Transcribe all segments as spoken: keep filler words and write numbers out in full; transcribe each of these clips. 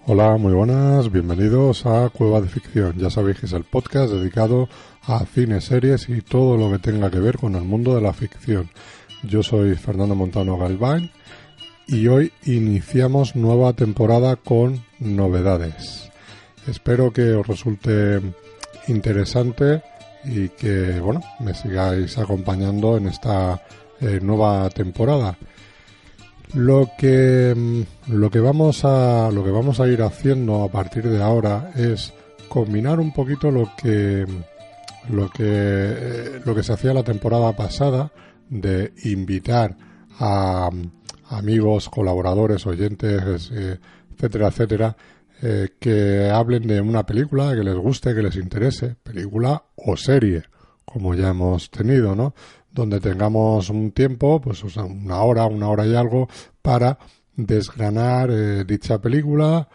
Hola, muy buenas, bienvenidos a Cueva de Ficción. Ya sabéis que es el podcast dedicado a cine, series y todo lo que tenga que ver con el mundo de la ficción. Yo soy Fernando Montano Galván y hoy iniciamos nueva temporada con novedades. Espero que os resulte interesante y que, bueno, me sigáis acompañando en esta eh, nueva temporada. Lo que lo que vamos a lo que vamos a ir haciendo a partir de ahora es combinar un poquito lo que lo que eh, lo que se hacía la temporada pasada de invitar a, a amigos, colaboradores, oyentes, eh, etcétera, etcétera, eh, que hablen de una película que les guste, que les interese, película o serie, como ya hemos tenido, ¿no? Donde tengamos un tiempo, pues o sea, una hora, una hora y algo, para desgranar eh, dicha película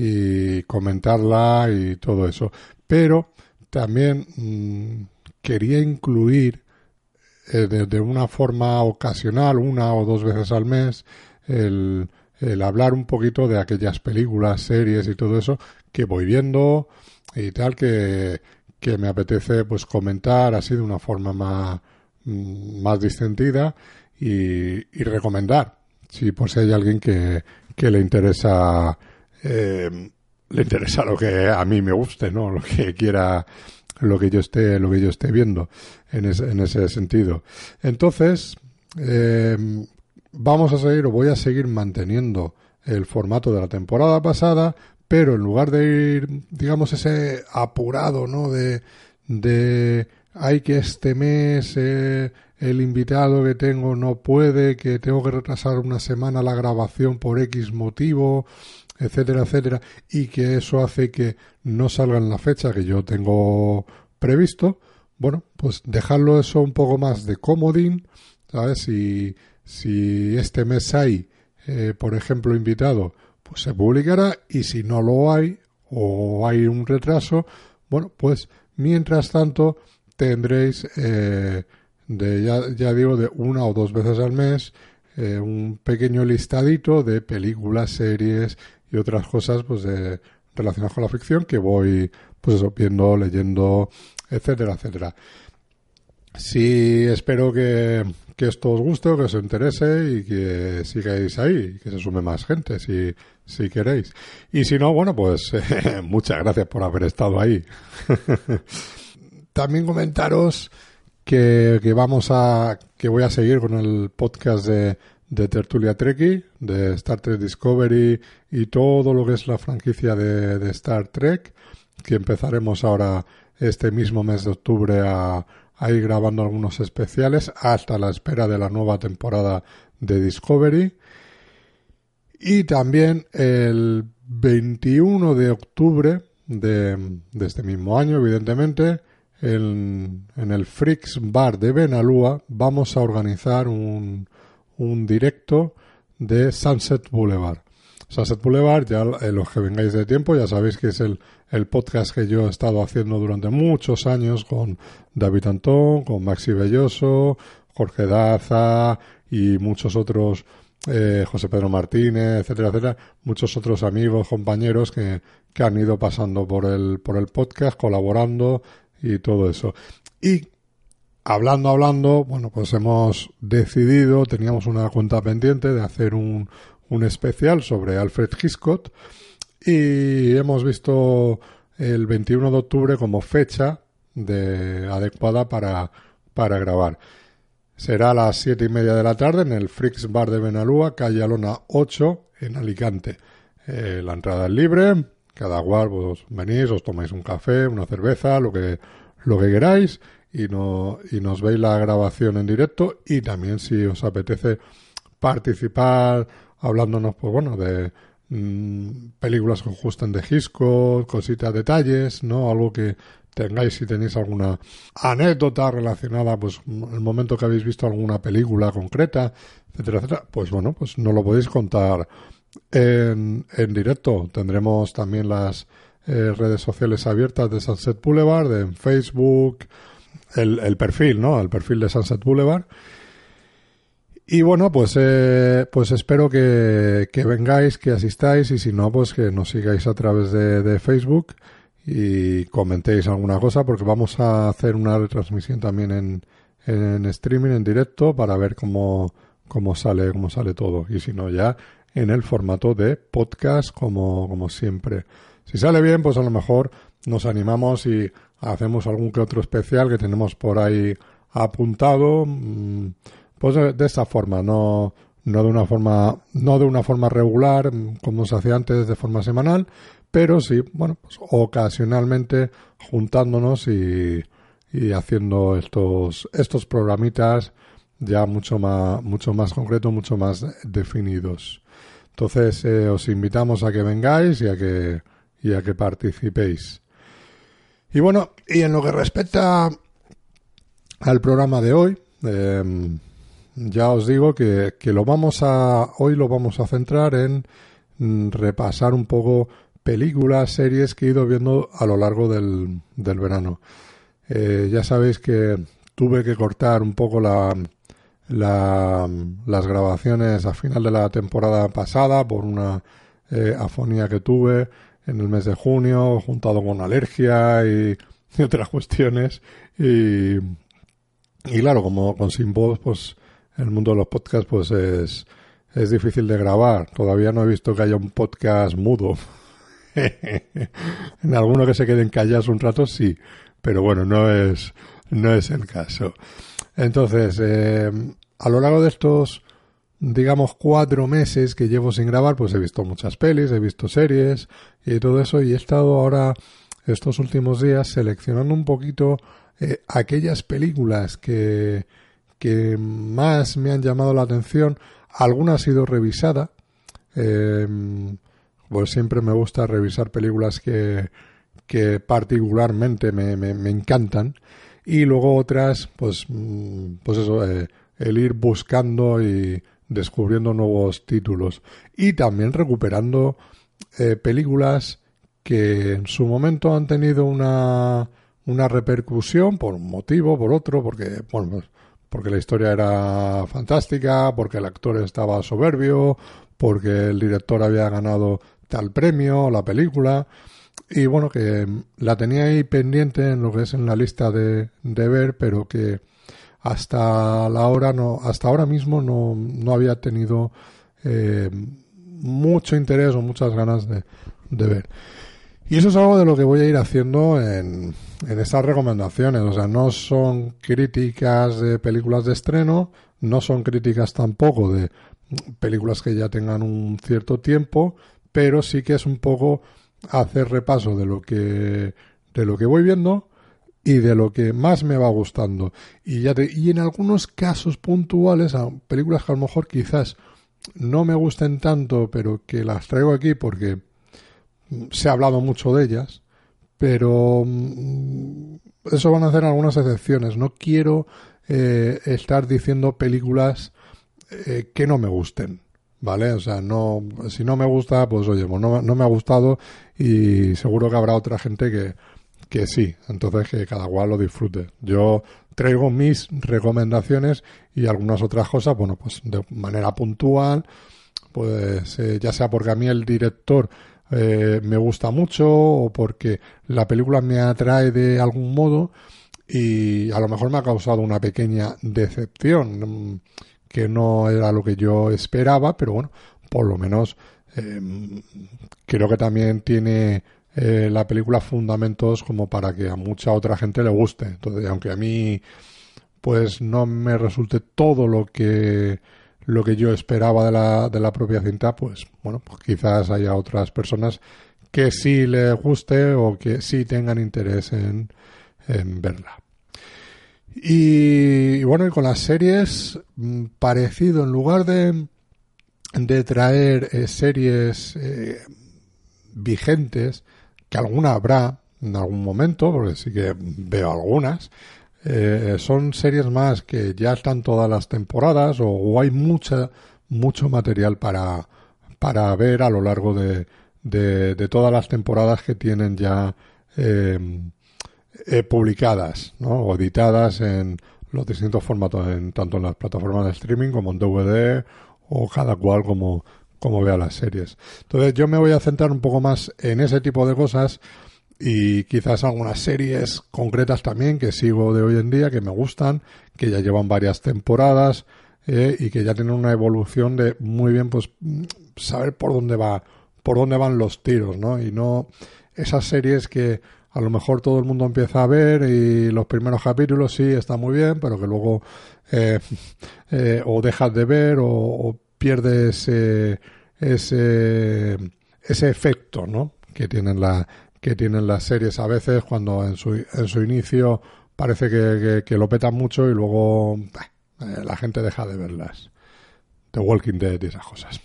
y comentarla y todo eso. Pero también mmm, quería incluir eh, de, de una forma ocasional, una o dos veces al mes, el, el hablar un poquito de aquellas películas, series y todo eso que voy viendo y tal, que, que me apetece pues comentar así de una forma más más distendida y, y recomendar, si por si hay alguien que, que le interesa eh, le interesa lo que a mí me guste, ¿no? Lo que quiera, lo que yo esté lo que yo esté viendo en ese, en ese sentido. Entonces eh, vamos a seguir o voy a seguir manteniendo el formato de la temporada pasada, pero en lugar de ir, digamos, ese apurado, ¿no? de de hay que este mes eh, el invitado que tengo no puede, que tengo que retrasar una semana la grabación por X motivo, etcétera, etcétera, y que eso hace que no salga en la fecha que yo tengo previsto. Bueno, pues dejarlo eso un poco más de comodín, ¿sabes? Si, si este mes hay, eh, por ejemplo, invitado, pues se publicará, y si no lo hay o hay un retraso, bueno, pues mientras tanto tendréis, eh, de ya, ya digo, de una o dos veces al mes, eh, un pequeño listadito de películas, series y otras cosas pues de, relacionadas con la ficción que voy pues eso, viendo, leyendo, etcétera, etcétera. Sí, espero que, que esto os guste o que os interese y que sigáis ahí, que se sume más gente si, si queréis. Y si no, bueno, pues eh, muchas gracias por haber estado ahí. También comentaros que, que vamos a que voy a seguir con el podcast de, de Tertulia Trekkie, de Star Trek Discovery y todo lo que es la franquicia de, de Star Trek, que empezaremos ahora este mismo mes de octubre a, a ir grabando algunos especiales hasta la espera de la nueva temporada de Discovery. Y también el veintiuno de octubre de, de este mismo año, evidentemente, En, en el Freaks Bar de Benalúa vamos a organizar un, un directo de Sunset Boulevard. Sunset Boulevard, ya eh, los que vengáis de tiempo, ya sabéis que es el, el podcast que yo he estado haciendo durante muchos años con David Antón, con Maxi Belloso, Jorge Daza y muchos otros, eh, José Pedro Martínez, etcétera, etcétera, muchos otros amigos, compañeros que, que han ido pasando por el, por el podcast, colaborando y todo eso. Y hablando, hablando, bueno, pues hemos decidido, teníamos una cuenta pendiente de hacer un, un especial sobre Alfred Hitchcock y hemos visto el veintiuno de octubre como fecha de, adecuada para, para grabar. Será a las siete y media de la tarde en el Freaks Bar de Benalúa, calle Alona ocho, en Alicante. Eh, la entrada es libre. Cada cual vos venís, os tomáis un café, una cerveza, lo que lo que queráis y no y nos veis la grabación en directo, y también si os apetece participar hablándonos pues bueno de mmm, películas que os gusten de Hitchcock, cositas, detalles, ¿no? Algo que tengáis, si tenéis alguna anécdota relacionada, pues el momento que habéis visto alguna película concreta, etcétera, etcétera, pues bueno, pues nos lo podéis contar En, en directo. Tendremos también las eh, redes sociales abiertas de Sunset Boulevard, en Facebook, el, el perfil, ¿no? El perfil de Sunset Boulevard. Y bueno, pues eh, pues espero que, que vengáis, que asistáis, y si no, pues que nos sigáis a través de, de Facebook y comentéis alguna cosa, porque vamos a hacer una retransmisión también en, en streaming, en directo, para ver cómo, cómo sale, cómo sale todo. Y si no, ya en el formato de podcast, como, como siempre. Si sale bien, pues a lo mejor nos animamos y hacemos algún que otro especial que tenemos por ahí apuntado. Pues de, de esta forma, no, no de una forma, no de una forma regular, como se hacía antes, de forma semanal, pero sí, bueno, pues ocasionalmente juntándonos y, y haciendo estos, estos programitas ya mucho más, mucho más concretos, mucho más definidos. Entonces, eh, os invitamos a que vengáis y a que, y a que participéis. Y bueno, y en lo que respecta al programa de hoy, eh, ya os digo que, que lo vamos a, hoy lo vamos a centrar en mm, repasar un poco películas, series que he ido viendo a lo largo del, del verano. Eh, ya sabéis que tuve que cortar un poco la, la, las grabaciones a final de la temporada pasada por una eh, afonía que tuve en el mes de junio, juntado con alergia y, y otras cuestiones. Y, y claro, como con sin voz, pues el mundo de los podcasts pues es, es difícil de grabar. Todavía no he visto que haya un podcast mudo. En alguno que se queden callados un rato, sí, pero bueno, no es, no es el caso. Entonces, eh, a lo largo de estos, digamos, cuatro meses que llevo sin grabar, pues he visto muchas pelis, he visto series y todo eso, y he estado ahora, estos últimos días, seleccionando un poquito eh, aquellas películas que que más me han llamado la atención. Alguna ha sido revisada, eh, pues siempre me gusta revisar películas que, que particularmente me, me, me encantan, y luego otras, pues, pues eso, eh, el ir buscando y descubriendo nuevos títulos, y también recuperando eh, películas que en su momento han tenido una, una repercusión por un motivo, por otro, porque, bueno, pues, porque la historia era fantástica, porque el actor estaba soberbio, porque el director había ganado tal premio, la película, y bueno, que la tenía ahí pendiente en lo que es en la lista de, de ver, pero que hasta la hora no, hasta ahora mismo no, no había tenido eh, mucho interés o muchas ganas de, de ver. Y eso es algo de lo que voy a ir haciendo en, en estas recomendaciones. O sea, no son críticas de películas de estreno, no son críticas tampoco de películas que ya tengan un cierto tiempo, pero sí que es un poco hacer repaso de lo que, de lo que voy viendo y de lo que más me va gustando. Y, ya te, y en algunos casos puntuales, películas que a lo mejor quizás no me gusten tanto, pero que las traigo aquí porque se ha hablado mucho de ellas, pero eso van a hacer algunas excepciones. No quiero eh, estar diciendo películas eh, que no me gusten, ¿vale? O sea, no, si no me gusta, pues oye, pues no, no me ha gustado, y seguro que habrá otra gente que, que sí. Entonces, que cada cual lo disfrute. Yo traigo mis recomendaciones y algunas otras cosas, bueno, pues de manera puntual, pues eh, ya sea porque a mí el director Eh, me gusta mucho, o porque la película me atrae de algún modo, y a lo mejor me ha causado una pequeña decepción que no era lo que yo esperaba, pero bueno, por lo menos eh, creo que también tiene eh, la película fundamentos como para que a mucha otra gente le guste. Entonces, aunque a mí pues no me resulte todo lo que lo que yo esperaba de la, de la propia cinta, pues bueno, pues quizás haya otras personas que sí les guste o que sí tengan interés en, en verla. Y, y bueno, y con las series, parecido, en lugar de, de traer eh, series eh, vigentes, que alguna habrá en algún momento, porque sí que veo algunas, Eh, son series más que ya están todas las temporadas, o, o hay mucha mucho material para para ver a lo largo de, de, de todas las temporadas que tienen ya eh, eh, publicadas, ¿no? O editadas en los distintos formatos, en, tanto en las plataformas de streaming como en D V D o cada cual como, como vea las series. Entonces yo me voy a centrar un poco más en ese tipo de cosas y quizás algunas series concretas también que sigo de hoy en día, que me gustan, que ya llevan varias temporadas eh, y que ya tienen una evolución de muy bien, pues saber por dónde va, por dónde van los tiros, ¿no? Y no esas series que a lo mejor todo el mundo empieza a ver y los primeros capítulos sí están muy bien, pero que luego eh, eh, o dejas de ver o, o pierdes eh, ese ese efecto, ¿no? que tienen la que tienen las series a veces cuando en su en su inicio parece que, que, que lo petan mucho y luego eh, la gente deja de verlas. The Walking Dead y esas cosas.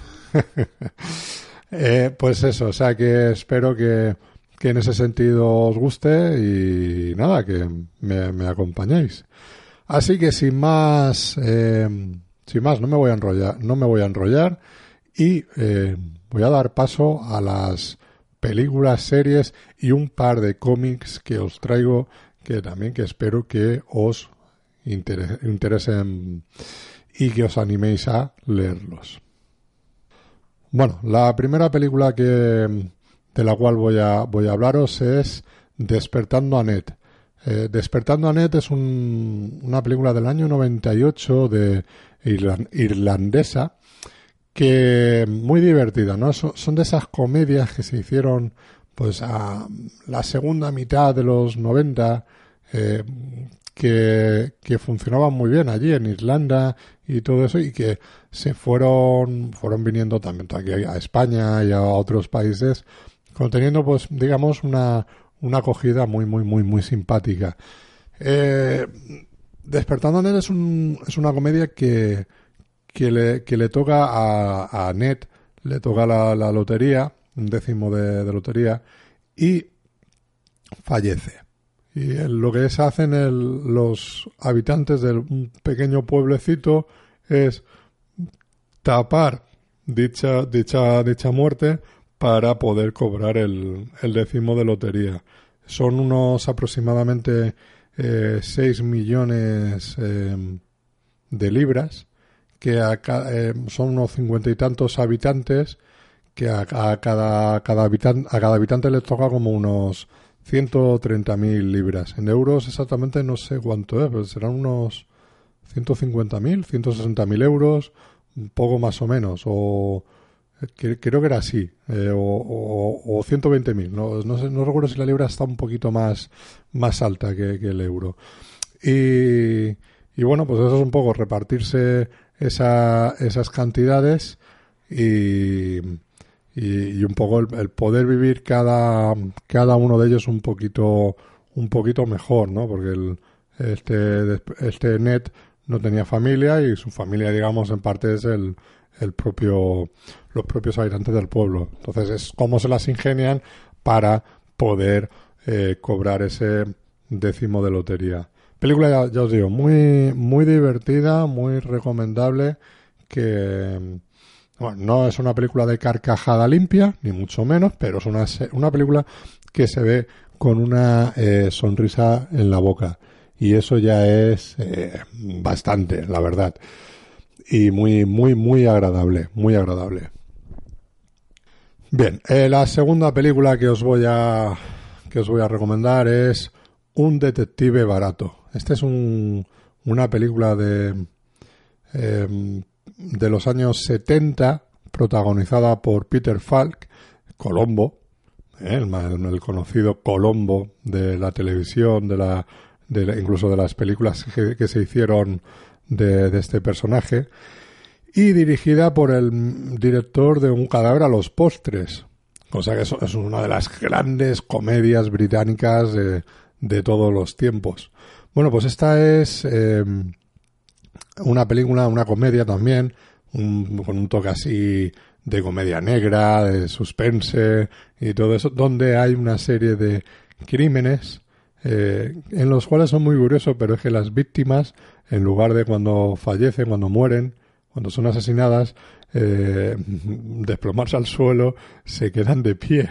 eh, pues eso, o sea que espero que que en ese sentido os guste y nada, que me, me acompañéis. Así que sin más, eh, sin más, no me voy a enrollar, no me voy a enrollar y eh, voy a dar paso a las películas, series y un par de cómics que os traigo que también que espero que os interese, interesen y que os animéis a leerlos. Bueno, la primera película que de la cual voy a voy a hablaros es Despertando a Ned. Eh, Despertando a Ned es un, una película del año noventa y ocho de irland, irlandesa que muy divertida, ¿no? Son, son de esas comedias que se hicieron pues a la segunda mitad de los noventa eh, que, que funcionaban muy bien allí en Irlanda y todo eso y que se fueron fueron viniendo también aquí a España y a otros países conteniendo, pues, digamos, una, una acogida muy, muy, muy, muy simpática. Eh, Despertando a Ned es, un, es una comedia que, que, le, que le toca a, a Ned, le toca la, la lotería, un décimo de, de lotería, y fallece. Y el, lo que se hacen el, los habitantes de un pequeño pueblecito es tapar dicha, dicha, dicha muerte para poder cobrar el, el décimo de lotería. Son unos aproximadamente eh, seis millones eh, de libras, que a ca, eh, son unos cincuenta y tantos habitantes, que a, a, cada, cada habitante, a cada habitante les toca como unos ciento treinta mil libras. En euros exactamente no sé cuánto es, pero serán unos ciento cincuenta mil, ciento sesenta mil euros, un poco más o menos, o creo que era así, eh, o, o, o ciento veinte mil, no, no, sé, no recuerdo si la libra está un poquito más, más alta que, que el euro. Y, y bueno, pues eso es un poco repartirse esa, esas cantidades y, y, y un poco el, el poder vivir cada, cada uno de ellos un poquito, un poquito mejor, ¿no? Porque el, este, este Ned no tenía familia y su familia, digamos, en parte es el el propio los propios habitantes del pueblo. Entonces es cómo se las ingenian para poder eh, cobrar ese décimo de lotería. Película, ya, ya os digo, muy muy divertida, muy recomendable, que bueno, no es una película de carcajada limpia, ni mucho menos, pero es una, una película que se ve con una eh, sonrisa en la boca. Y eso ya es eh, bastante, la verdad. Y muy, muy, muy agradable, muy agradable. Bien, eh, la segunda película que os voy a que os voy a recomendar es Un detective barato. Esta es un, una película de eh, de los años setenta, protagonizada por Peter Falk, Colombo, eh, el, el conocido Colombo de la televisión, de la, de la incluso de las películas que, que se hicieron De, de este personaje, y dirigida por el director de Un cadáver a los postres, cosa que es, es una de las grandes comedias británicas de, de todos los tiempos. Bueno, pues esta es eh, una película, una comedia también, un, con un toque así de comedia negra, de suspense y todo eso, donde hay una serie de crímenes eh, en los cuales son muy curiosos, pero es que las víctimas, en lugar de cuando fallecen, cuando mueren, cuando son asesinadas, eh, desplomarse al suelo, se quedan de pie.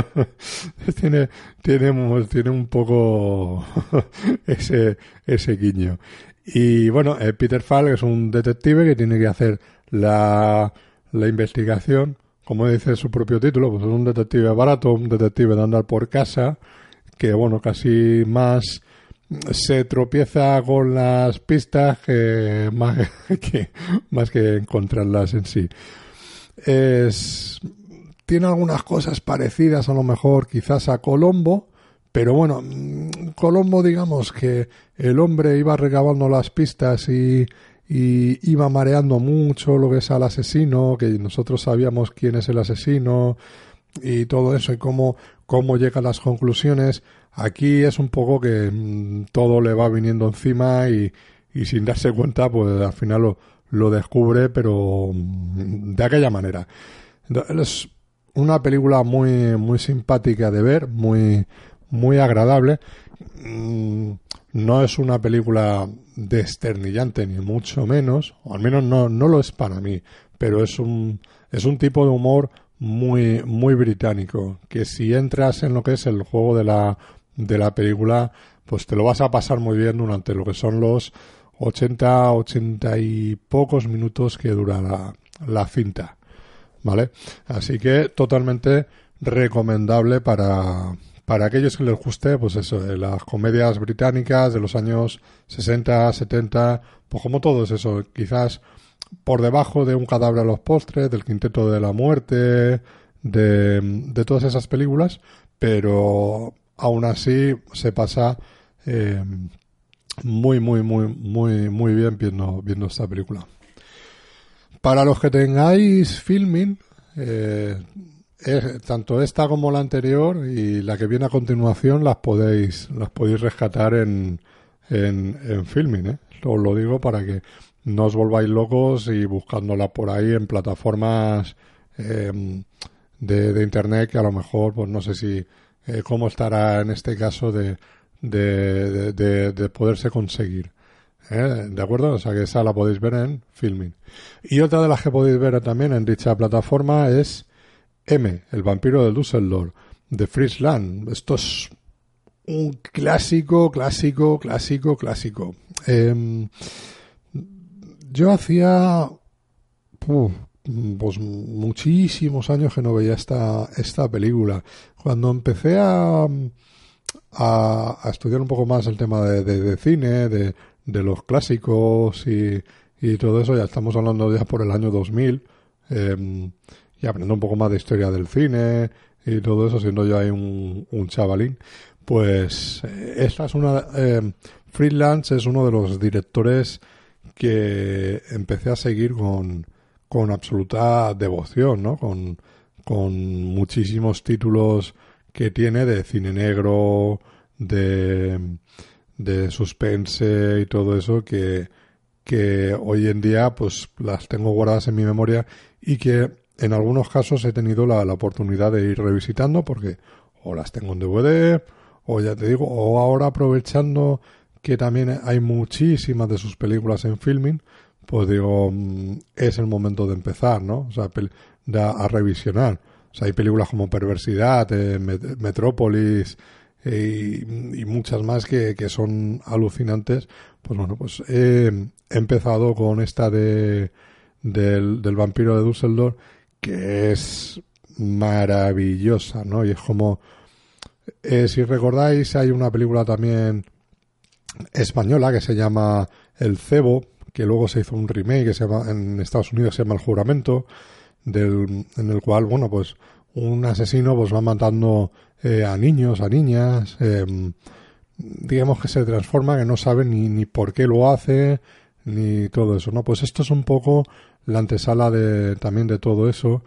tiene, tiene, tiene un poco ese, ese guiño. Y bueno, eh, Peter Falk es un detective que tiene que hacer la, la investigación, como dice su propio título, pues es un detective barato, un detective de andar por casa, que bueno, casi más se tropieza con las pistas que más que, más que encontrarlas en sí. Es, tiene algunas cosas parecidas a lo mejor quizás a Colombo, pero bueno, Colombo, digamos que el hombre iba recabando las pistas y, y iba mareando mucho lo que es al asesino, que nosotros sabíamos quién es el asesino y todo eso, y cómo, cómo llega a las conclusiones. Aquí es un poco que mmm, todo le va viniendo encima y, y sin darse cuenta, pues al final lo, lo descubre, pero mmm, de aquella manera. Es una película muy, muy simpática de ver, muy, muy agradable. Mm, no es una película desternillante ni mucho menos, o al menos no, no lo es para mí, pero es un, es un tipo de humor muy, muy británico, que si entras en lo que es el juego de la, de la película, pues te lo vas a pasar muy bien durante lo que son los ochenta, ochenta y pocos minutos que dura la, la cinta, ¿vale? Así que totalmente recomendable para, para aquellos que les guste, pues eso, las comedias británicas de los años sesenta, setenta, pues como todo es eso, quizás por debajo de Un cadáver a los postres, del Quinteto de la Muerte, de, de todas esas películas, pero aún así se pasa eh, muy, muy, muy, muy, muy bien viendo, viendo esta película. Para los que tengáis Filmin, eh, eh, tanto esta como la anterior y la que viene a continuación las podéis, las podéis rescatar en, en, en Filmin, ¿eh? Os lo digo para que no os volváis locos y buscándola por ahí en plataformas eh, de, de internet que a lo mejor, pues no sé si eh, cómo estará en este caso de, de, de, de, de poderse conseguir. ¿Eh? ¿De acuerdo? O sea que esa la podéis ver en Filmin. Y otra de las que podéis ver también en dicha plataforma es M, el vampiro de Düsseldorf, de Friesland. Esto es un clásico, clásico, clásico, clásico. Eh, yo hacía uf, pues muchísimos años que no veía esta, esta película. Cuando empecé a, a, a estudiar un poco más el tema de, de, de cine, de de los clásicos y, y todo eso, ya estamos hablando ya por el año dos mil, eh, y aprendiendo un poco más de historia del cine y todo eso, siendo yo ahí un, un chavalín, pues eh, esta es una... Eh, Friedland es uno de los directores que empecé a seguir con, con absoluta devoción, ¿no? Con, con muchísimos títulos que tiene de cine negro, de... de suspense y todo eso que, que hoy en día pues las tengo guardadas en mi memoria y que en algunos casos he tenido la, la oportunidad de ir revisitando porque o las tengo en D V D o ya te digo, o ahora aprovechando que también hay muchísimas de sus películas en Filmin, pues digo, es el momento de empezar, ¿no? O sea, de, a, a revisionar. O sea, hay películas como Perversidad, eh, Met- Metrópolis, Y, y muchas más que, que son alucinantes. Pues bueno, pues he, he empezado con esta de del, del vampiro de Düsseldorf, que es maravillosa, ¿no? Y es como eh, si recordáis, hay una película también española que se llama El Cebo, que luego se hizo un remake que se llama, en Estados Unidos se llama El Juramento, del, en el cual, bueno, pues un asesino pues va matando eh, a niños, a niñas, eh, digamos que se transforma, que no sabe ni, ni por qué lo hace, ni todo eso, ¿no? Pues esto es un poco la antesala de, también de todo eso,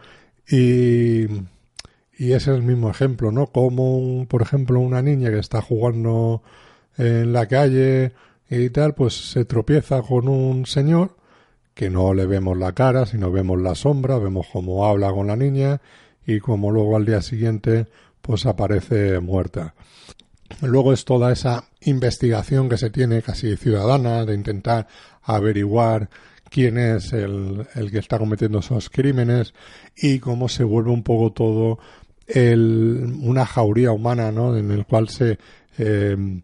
y, y ese es el mismo ejemplo, ¿no? Como, un, por ejemplo, una niña que está jugando en la calle y tal, pues se tropieza con un señor que no le vemos la cara, sino vemos la sombra, vemos cómo habla con la niña y como luego al día siguiente pues aparece muerta. Luego es toda esa investigación que se tiene casi ciudadana de intentar averiguar quién es el, el que está cometiendo esos crímenes y cómo se vuelve un poco todo el, una jauría humana, ¿no? En el cual se eh,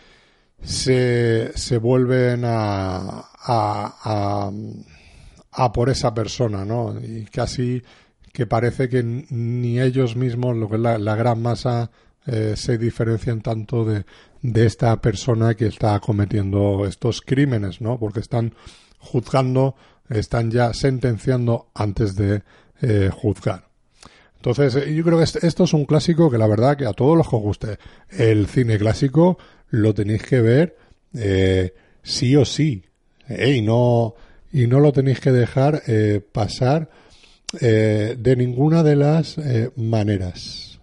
se, se vuelven a, a, a, a por esa persona, ¿no? Y casi que parece que ni ellos mismos, lo que es la, la gran masa, eh, se diferencian tanto de, de esta persona que está cometiendo estos crímenes, ¿no? Porque están juzgando, están ya sentenciando antes de eh, juzgar. Entonces, yo creo que esto es un clásico que la verdad que a todos los que os guste el cine clásico lo tenéis que ver eh, sí o sí, eh, y no y no lo tenéis que dejar eh, pasar eh, de ninguna de las eh, maneras.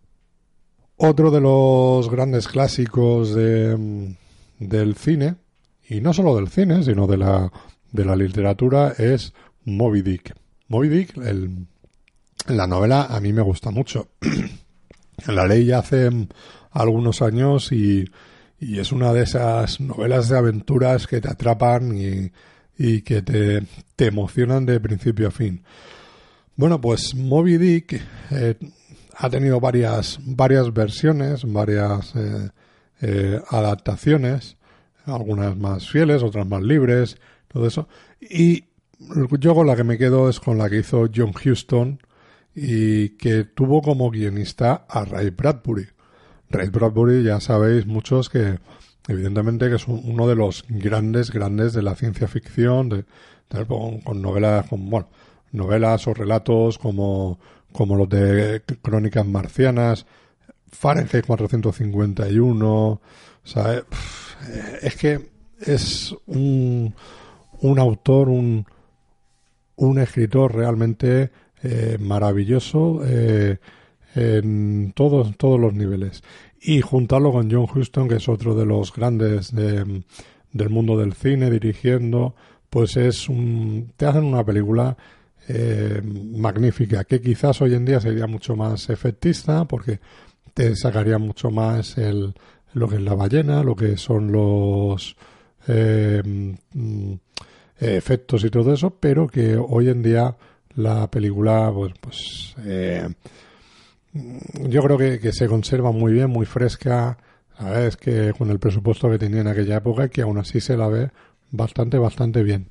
Otro de los grandes clásicos de, del cine, y no solo del cine, sino de la de la literatura, es Moby Dick. Moby Dick, el, la novela a mí me gusta mucho. La leí hace algunos años y, y es una de esas novelas de aventuras que te atrapan y, y que te, te emocionan de principio a fin. Bueno, pues Moby Dick eh, ha tenido varias, varias versiones, varias eh, eh, adaptaciones, algunas más fieles, otras más libres, todo eso. Y yo con la que me quedo es con la que hizo John Huston y que tuvo como guionista a Ray Bradbury. Ray Bradbury, ya sabéis muchos que evidentemente que es uno de los grandes, grandes de la ciencia ficción, de, de, con, con novelas, con, bueno, novelas o relatos como, como los de Crónicas Marcianas, Fahrenheit cuatrocientos cincuenta y uno, o sea, es que es un, un autor, un, un escritor realmente eh, maravilloso eh, en todos, todos los niveles. Y juntarlo con John Huston, que es otro de los grandes de, del mundo del cine, dirigiendo, pues es un, te hacen una película eh, magnífica, que quizás hoy en día sería mucho más efectista, porque te sacaría mucho más el, lo que es la ballena, lo que son los eh, efectos y todo eso, pero que hoy en día la película, pues, pues eh, yo creo que, que se conserva muy bien, muy fresca, ¿sabes? Que con el presupuesto que tenía en aquella época, que aún así se la ve bastante, bastante bien.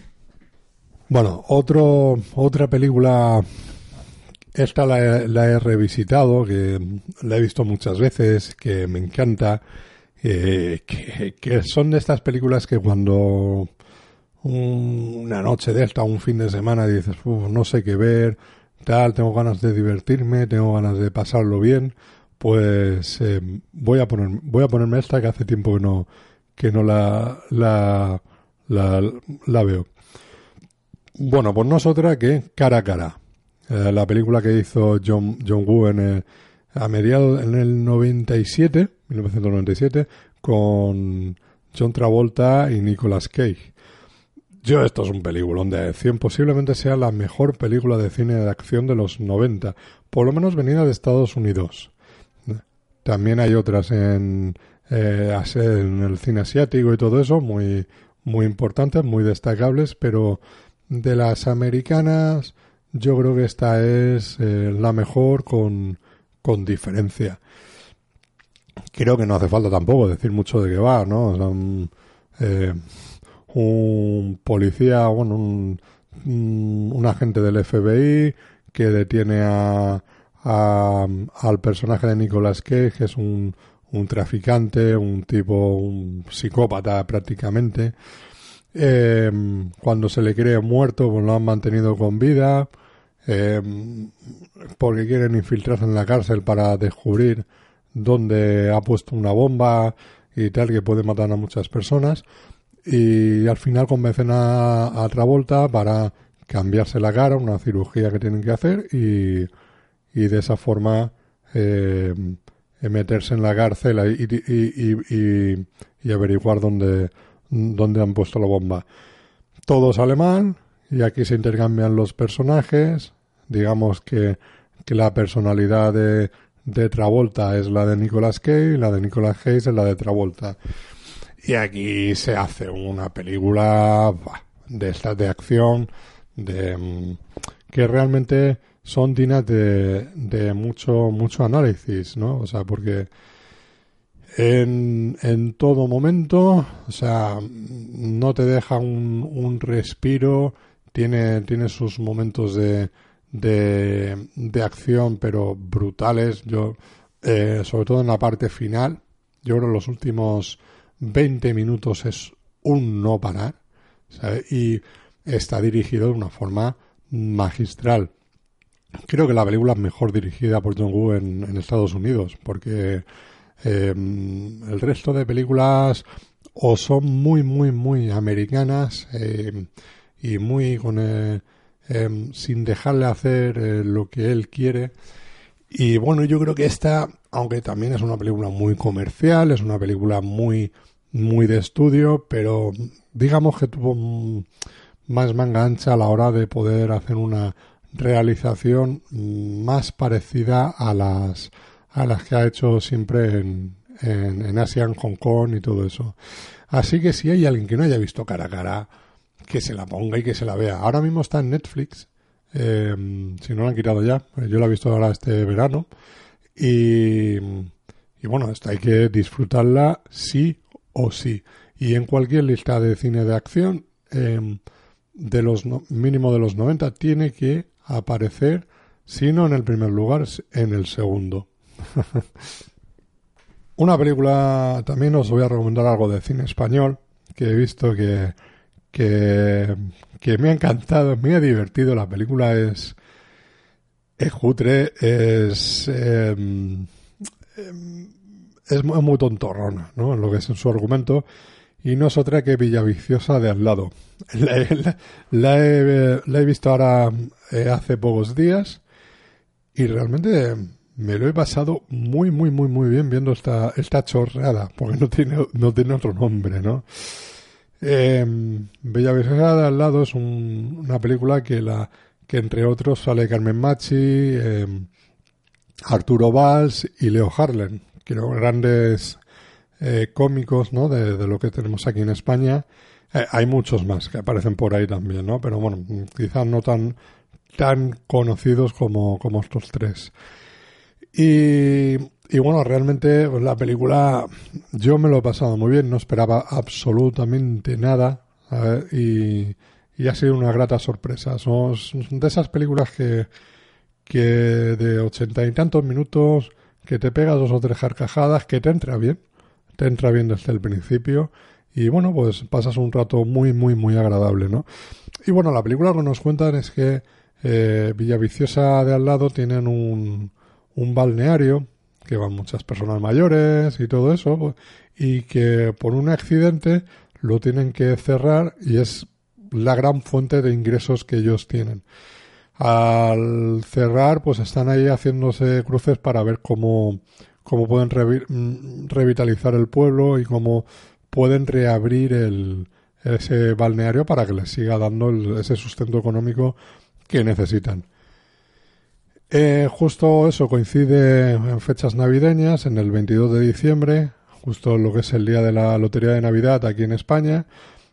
Bueno, otro, otra película, esta la he, la he revisitado, que la he visto muchas veces, que me encanta, eh, que, que son de estas películas que cuando un, una noche de esta, un fin de semana, dices, no sé qué ver, tal, tengo ganas de divertirme, tengo ganas de pasarlo bien, pues eh, voy a poner, voy a ponerme esta que hace tiempo que no, que no la, la, la, la veo. Bueno, pues no es otra que Cara a Cara, eh, la película que hizo John, John Woo en el, a mediados en el noventa y siete, mil novecientos noventa y siete, con John Travolta y Nicolas Cage. Yo, esto es un peliculón de acción, posiblemente sea la mejor película de cine de acción de los noventa, por lo menos venida de Estados Unidos. También hay otras en, eh, en el cine asiático y todo eso, muy, muy importantes, muy destacables, pero de las americanas yo creo que esta es eh, la mejor con, con diferencia. Creo que no hace falta tampoco decir mucho de qué va, ¿no? O sea, un, eh, un policía, bueno, un, un, un agente del F B I que detiene a, a al personaje de Nicolas Cage, que es un, un traficante, un tipo, un psicópata prácticamente. Eh, cuando se le cree muerto, pues lo han mantenido con vida, eh, porque quieren infiltrarse en la cárcel para descubrir dónde ha puesto una bomba y tal, que puede matar a muchas personas. Y al final convencen a, a Travolta para cambiarse la cara, una cirugía que tienen que hacer, y, y de esa forma eh, meterse en la cárcel y, y, y, y, y averiguar dónde donde han puesto la bomba. Todo sale mal y aquí se intercambian los personajes. Digamos que, que la personalidad de, de Travolta es la de Nicolas Cage y la de Nicolas Cage es la de Travolta. Y aquí se hace una película de estas de acción, de que realmente son dignas de, de mucho mucho análisis, ¿no? O sea, porque en, en todo momento, o sea, no te deja un, un respiro, tiene, tiene sus momentos de, de, de acción, pero brutales. Yo, eh, sobre todo en la parte final, yo creo que los últimos veinte minutos es un no parar, ¿sabes? Y está dirigido de una forma magistral. Creo que la película es mejor dirigida por John Woo en, en Estados Unidos, porque eh, el resto de películas o son muy, muy, muy americanas eh, y muy con eh, eh, sin dejarle hacer eh, lo que él quiere. Y bueno, yo creo que esta, aunque también es una película muy comercial, es una película muy, muy de estudio, pero digamos que tuvo más manga ancha a la hora de poder hacer una realización más parecida a las a las que ha hecho siempre en, en, en Asia, en Hong Kong y todo eso. Así que si hay alguien que no haya visto Cara a Cara, que se la ponga y que se la vea. Ahora mismo está en Netflix, eh, si no la han quitado ya, pues yo la he visto ahora este verano y, y bueno, esta hay que disfrutarla sí o sí. Y en cualquier lista de cine de acción, eh, de los no, mínimo de los noventa, tiene que aparecer, si no en el primer lugar, en el segundo. Una película, también os voy a recomendar algo de cine español que he visto que, que, que me ha encantado, me ha divertido. La película es, es cutre, es, eh, es muy tontorrona, ¿no? En lo que es en su argumento. Y no es otra que Villaviciosa de al lado. La, la, la, he, la he visto ahora eh, hace pocos días y realmente me lo he pasado muy, muy, muy, muy bien viendo esta, esta chorreada, porque no tiene, no tiene otro nombre, ¿no? Eh, Villaviciosa de al lado es un, una película que, la, que entre otros sale Carmen Machi, eh, Arturo Valls y Leo Harlem, que eran grandes Eh, cómicos, ¿no? De, de lo que tenemos aquí en España. Eh, hay muchos más que aparecen por ahí también, ¿no? Pero bueno, quizás no tan tan conocidos como, como estos tres. Y, y bueno, realmente pues, la película yo me lo he pasado muy bien, no esperaba absolutamente nada, ¿sabes? Y, y ha sido una grata sorpresa. Son, son de esas películas que, que de ochenta y tantos minutos, que te pegas dos o tres carcajadas, que te entra bien. Te entra bien desde el principio y bueno, pues pasas un rato muy, muy, muy agradable, ¿no? Y bueno, la película lo que nos cuentan es que eh, Villaviciosa de al lado tienen un, un balneario que van muchas personas mayores y todo eso, pues, y que por un accidente lo tienen que cerrar y es la gran fuente de ingresos que ellos tienen. Al cerrar, pues están ahí haciéndose cruces para ver cómo cómo pueden revi- revitalizar el pueblo y cómo pueden reabrir el, ese balneario para que les siga dando el, ese sustento económico que necesitan. Eh, justo eso coincide en fechas navideñas, en el veintidós de diciembre, justo lo que es el día de la Lotería de Navidad aquí en España,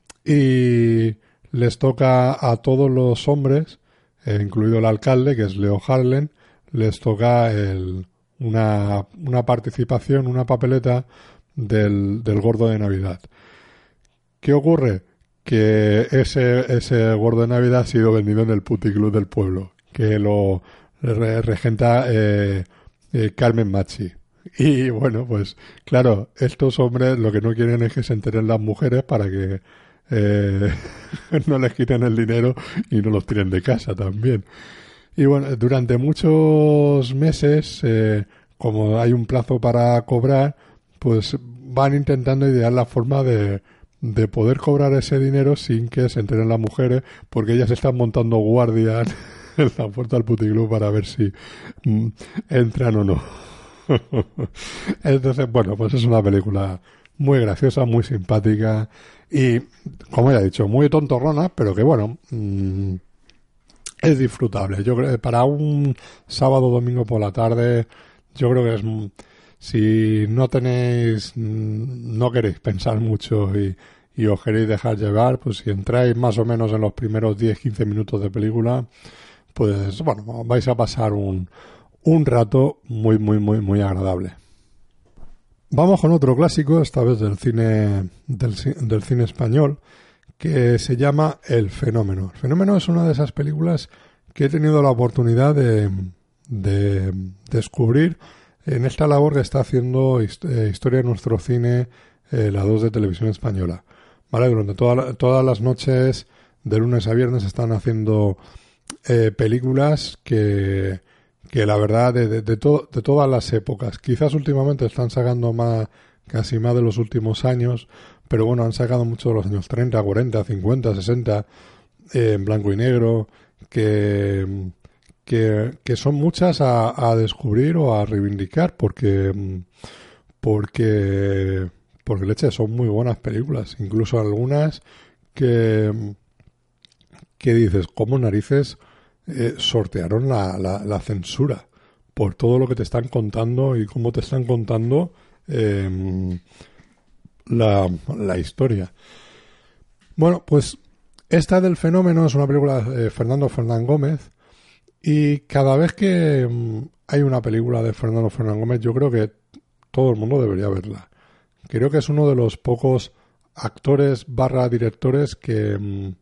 y les toca a todos los hombres, eh, incluido el alcalde, que es Leo Harlem, les toca el Una, una participación, una papeleta del, del gordo de Navidad. ¿Qué ocurre? Que ese, ese gordo de Navidad ha sido vendido en el puticlub del pueblo, que lo re, regenta eh, eh, Carmen Machi. Y bueno, pues claro, estos hombres lo que no quieren es que se enteren las mujeres para que eh, no les quiten el dinero y no los tiren de casa también. Y bueno, durante muchos meses, eh, como hay un plazo para cobrar, pues van intentando idear la forma de, de poder cobrar ese dinero sin que se enteren las mujeres, porque ellas están montando guardias en la puerta del puticlub para ver si mm, entran o no. Entonces, bueno, pues es una película muy graciosa, muy simpática y, como ya he dicho, muy tontorrona, pero que bueno... Mmm, es disfrutable. Yo creo que para un sábado o domingo por la tarde, yo creo que es, si no tenéis, no queréis pensar mucho y, y os queréis dejar llevar, pues si entráis más o menos en los primeros diez quince minutos de película, pues bueno, vais a pasar un, un rato muy, muy, muy, muy agradable. Vamos con otro clásico, esta vez del cine, del, del cine español, que se llama El Fenómeno. El Fenómeno es una de esas películas que he tenido la oportunidad de, de descubrir en esta labor que está haciendo eh, Historia de Nuestro Cine, eh, la dos de Televisión Española. ¿Vale? Durante toda, todas las noches, de lunes a viernes, están haciendo eh, películas que, que la verdad, de, de, de, to, de todas las épocas. Quizás últimamente están sacando más, casi más de los últimos años, pero bueno, han sacado mucho de los años treinta, cuarenta, cincuenta, sesenta, eh, en blanco y negro, que, que, que son muchas a, a descubrir o a reivindicar, porque, porque, porque leche, son muy buenas películas, incluso algunas que, que dices, ¿cómo narices eh, sortearon la, la, la censura? Por todo lo que te están contando y cómo te están contando eh, La, la historia. Bueno, pues esta del Fenómeno es una película de Fernando Fernán Gómez, y cada vez que um, hay una película de Fernando Fernán Gómez, yo creo que todo el mundo debería verla. Creo que es uno de los pocos actores barra directores que um,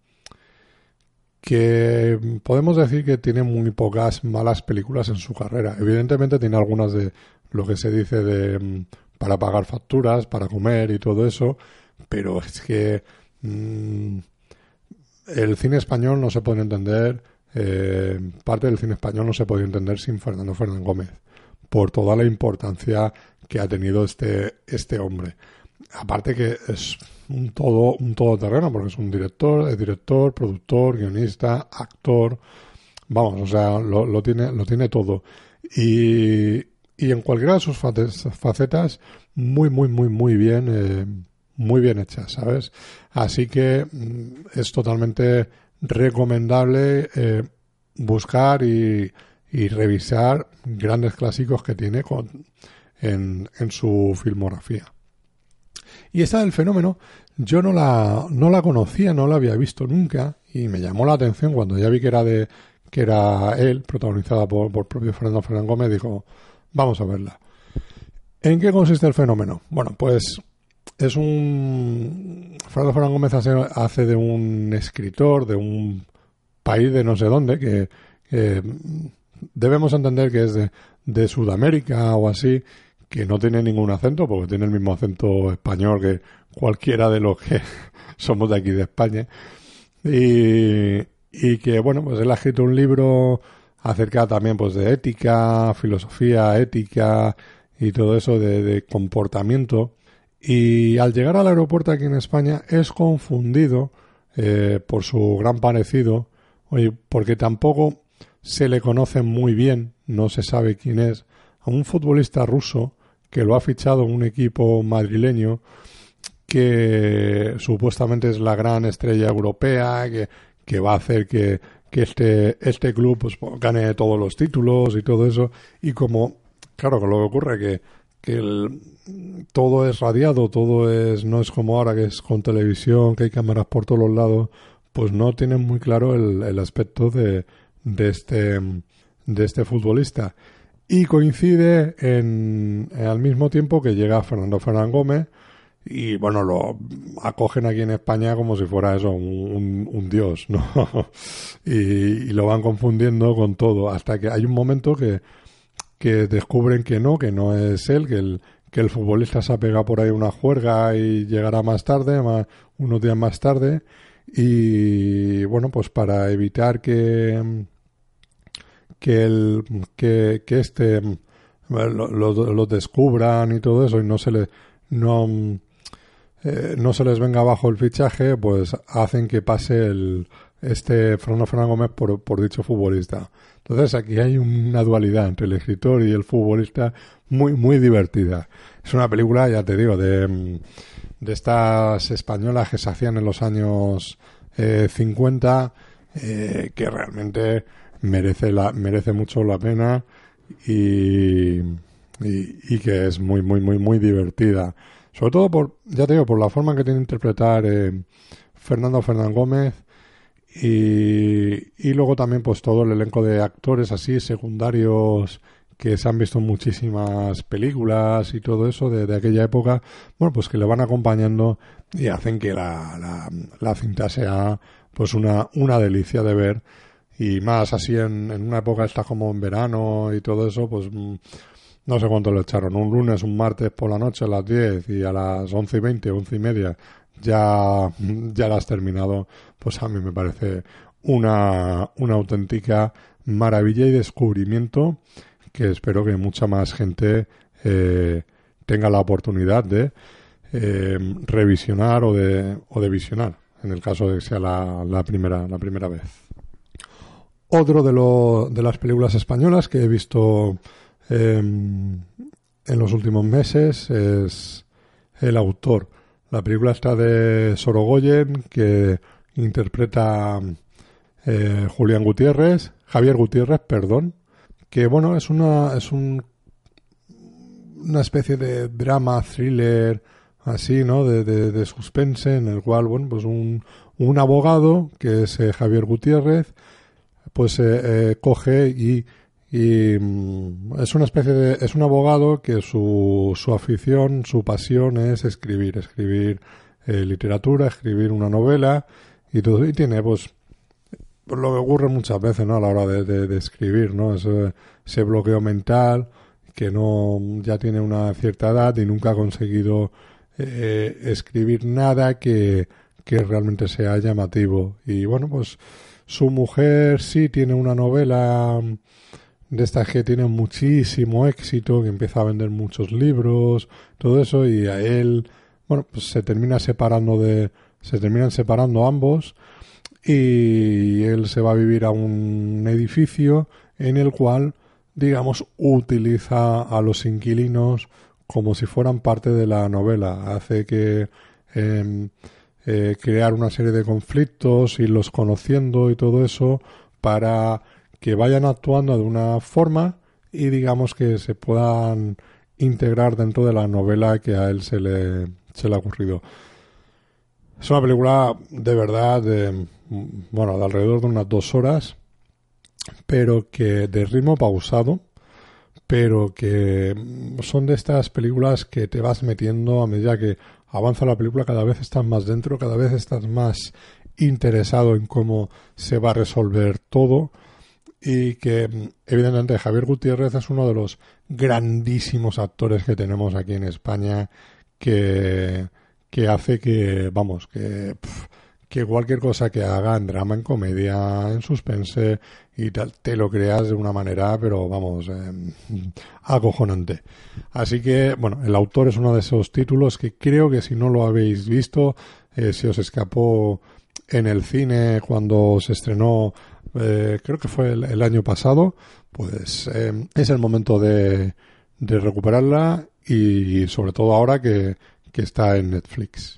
que podemos decir que tiene muy pocas malas películas en su carrera. Evidentemente tiene algunas de lo que se dice de um, para pagar facturas, para comer y todo eso, pero es que mmm, el cine español no se puede entender, eh, parte del cine español no se puede entender sin Fernando Fernán Gómez, por toda la importancia que ha tenido este, este hombre. Aparte que es un todo un todoterreno, porque es un director, es director, productor, guionista, actor, vamos, o sea, lo, lo tiene, lo tiene todo. Y Y en cualquiera de sus facetas, muy, muy, muy, muy bien, eh, muy bien hechas, ¿sabes? Así que mm, es totalmente recomendable eh, buscar y, y revisar grandes clásicos que tiene con, en, en su filmografía. Y esta del Fenómeno, yo no la, no la conocía, no la había visto nunca, y me llamó la atención cuando ya vi que era de que era él, protagonizada por, por propio Fernando Fernán Gómez, dijo, vamos a verla. ¿En qué consiste El Fenómeno? Bueno, pues es un... Fernando Fernán Gómez hace, hace de un escritor de un país de no sé dónde, que, que debemos entender que es de, de Sudamérica o así, que no tiene ningún acento, porque tiene el mismo acento español que cualquiera de los que somos de aquí de España. Y, y que, bueno, pues él ha escrito un libro acerca también pues de ética, filosofía, ética y todo eso de, de comportamiento. Y al llegar al aeropuerto aquí en España es confundido eh, por su gran parecido, oye, porque tampoco se le conoce muy bien, no se sabe quién es, a un futbolista ruso que lo ha fichado un equipo madrileño que supuestamente es la gran estrella europea, que, que va a hacer que que este este club pues gane todos los títulos y todo eso, y como claro que lo que ocurre que que el, todo es radiado, todo es no es como ahora que es con televisión, que hay cámaras por todos los lados, pues no tienen muy claro el, el aspecto de de este de este futbolista, y coincide en, en al mismo tiempo que llega Fernando Fernán Gómez. Y bueno, lo acogen aquí en España como si fuera eso, un, un, un dios, ¿no? y, y lo van confundiendo con todo, hasta que hay un momento que, que descubren que no, que no es él, que el, que el futbolista se ha pegado por ahí una juerga y llegará más tarde, más, unos días más tarde, y bueno, pues para evitar que que el que, que este lo, lo, lo descubran y todo eso y no se le no Eh, no se les venga abajo el fichaje, pues hacen que pase el este Fernando Fernán Gómez por, por dicho futbolista. Entonces aquí hay una dualidad entre el escritor y el futbolista muy muy divertida. Es una película, ya te digo, de, de estas españolas que se hacían en los años eh, cincuenta, eh, que realmente merece la merece mucho la pena y, y, y que es muy muy muy muy divertida. sobre todo por, ya te digo, por la forma que tiene de interpretar eh, Fernando Fernán Gómez y, y luego también pues todo el elenco de actores así secundarios que se han visto en muchísimas películas y todo eso de, de aquella época, bueno, pues que le van acompañando y hacen que la, la, la cinta sea pues una, una delicia de ver, y más así en, en una época esta como en verano y todo eso, pues no sé cuánto le echaron, un lunes, un martes por la noche a las diez y a las once y veinte, once y media ya, ya la has terminado, pues a mí me parece una, una auténtica maravilla y descubrimiento que espero que mucha más gente eh, tenga la oportunidad de eh, revisionar o de, o de visionar, en el caso de que sea la, la, primera, la primera vez. Otro de, lo, de las películas españolas que he visto eh, en los últimos meses es El autor. La película está de Sorogoyen, que interpreta eh, Julián Gutiérrez, Javier Gutiérrez, perdón, que bueno, es una es un una especie de drama thriller así, ¿no? De, de, de suspense, en el cual, bueno, pues un, un abogado que es eh, Javier Gutiérrez, pues eh, eh, coge y, y mm, es una especie de es un abogado que su su afición, su pasión es escribir, escribir eh, literatura, escribir una novela y todo, y tiene pues lo que ocurre muchas veces, ¿no? A la hora de, de, de escribir, ¿no? Ese, ese bloqueo mental que no ya tiene una cierta edad y nunca ha conseguido eh, escribir nada que, que realmente sea llamativo. Y bueno, pues su mujer sí tiene una novela de estas que tiene muchísimo éxito, que empieza a vender muchos libros, todo eso, y a él, bueno, pues se termina separando de, se terminan separando ambos. Y él se va a vivir a un edificio en el cual, digamos, utiliza a los inquilinos como si fueran parte de la novela. Hace que eh, eh, crear una serie de conflictos, irlos conociendo y todo eso para que vayan actuando de una forma y digamos que se puedan integrar dentro de la novela que a él se le, se le ha ocurrido. Es una película de verdad de, bueno, de alrededor de unas dos horas, pero que de ritmo pausado, pero que son de estas películas que te vas metiendo a medida que avanza la película, cada vez estás más dentro, cada vez estás más interesado en cómo se va a resolver todo, y que evidentemente Javier Gutiérrez es uno de los grandísimos actores que tenemos aquí en España, que que hace que, vamos, que, pff, que cualquier cosa que haga en drama, en comedia, en suspense y tal, te lo creas de una manera, pero vamos, eh, acojonante. Así que, bueno, El autor es uno de esos títulos que creo que si no lo habéis visto, eh, se os escapó en el cine cuando se estrenó, eh, creo que fue el, el año pasado, pues eh, es el momento de, de recuperarla, y sobre todo ahora que que está en Netflix.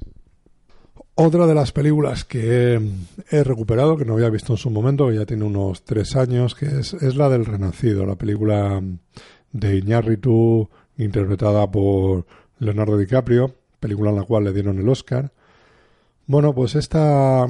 Otra de las películas que he, he recuperado, que no había visto en su momento, que ya tiene unos tres años, que es, es la del Renacido, la película de Iñárritu, interpretada por Leonardo DiCaprio, película en la cual le dieron el Oscar. Bueno, pues esta,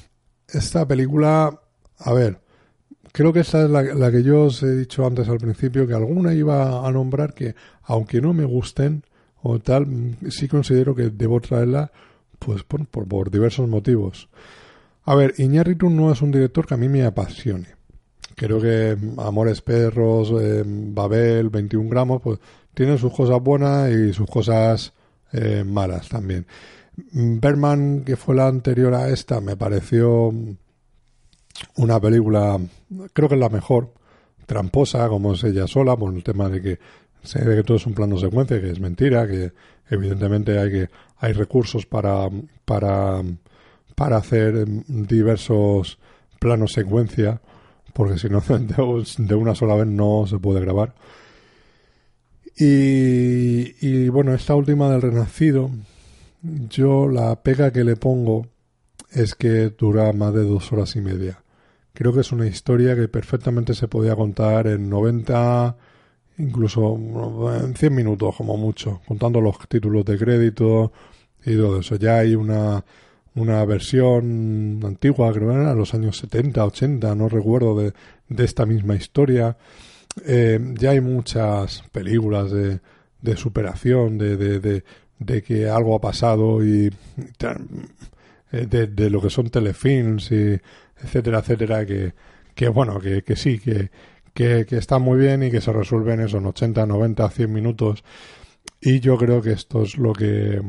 esta película, a ver, creo que esta es la, la que yo os he dicho antes al principio, que alguna iba a nombrar que, aunque no me gusten, o tal, sí considero que debo traerla pues por, por, por diversos motivos. A ver, Iñárritu no es un director que a mí me apasione. Creo que Amores Perros, eh, Babel, veintiún gramos, pues tienen sus cosas buenas y sus cosas eh, malas también. Bergman, que fue la anterior a esta, me pareció una película, creo que es la mejor, tramposa, como es ella sola, por el tema de que se ve que todo es un plano secuencia, que es mentira, que evidentemente hay que hay recursos para para para hacer diversos planos secuencia, porque si no de una sola vez no se puede grabar. Y, y bueno, esta última del Renacido, yo la pega que le pongo es que dura más de dos horas y media. Creo que es una historia que perfectamente se podía contar en noventa incluso en cien minutos como mucho, contando los títulos de crédito y todo eso. Ya hay una, una versión antigua, creo que era los años setenta, ochenta, no recuerdo, de, de esta misma historia. Eh, ya hay muchas películas de, de superación, de, de, de, de que algo ha pasado y de, de lo que son telefilms y etcétera, etcétera, que, que bueno, que, que sí, que, que, que están muy bien y que se resuelven eso en ochenta, noventa, cien minutos. Y yo creo que esto es lo que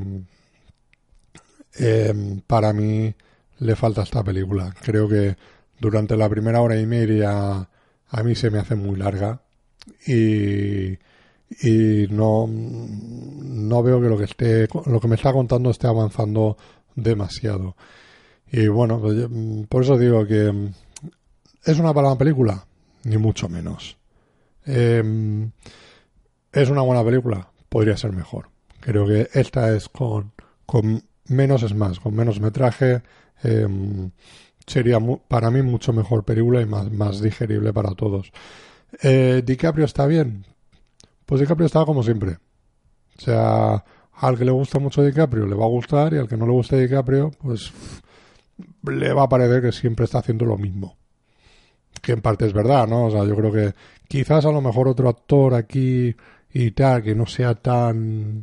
eh, para mí le falta a esta película. Creo que durante la primera hora y media a mí se me hace muy larga y, y no, no veo que lo que esté, lo que me está contando esté avanzando demasiado. Y bueno, pues, por eso digo que ¿es una mala película? Ni mucho menos. Eh, ¿Es una buena película? Podría ser mejor. Creo que esta es con, con menos es más, con menos metraje. Eh, sería mu- para mí mucho mejor película y más, más digerible para todos. Eh, ¿DiCaprio está bien? Pues DiCaprio está como siempre. O sea, al que le gusta mucho DiCaprio le va a gustar y al que no le guste DiCaprio, pues le va a parecer que siempre está haciendo lo mismo. Que en parte es verdad, ¿no? O sea, yo creo que quizás a lo mejor otro actor aquí y tal, que no sea tan,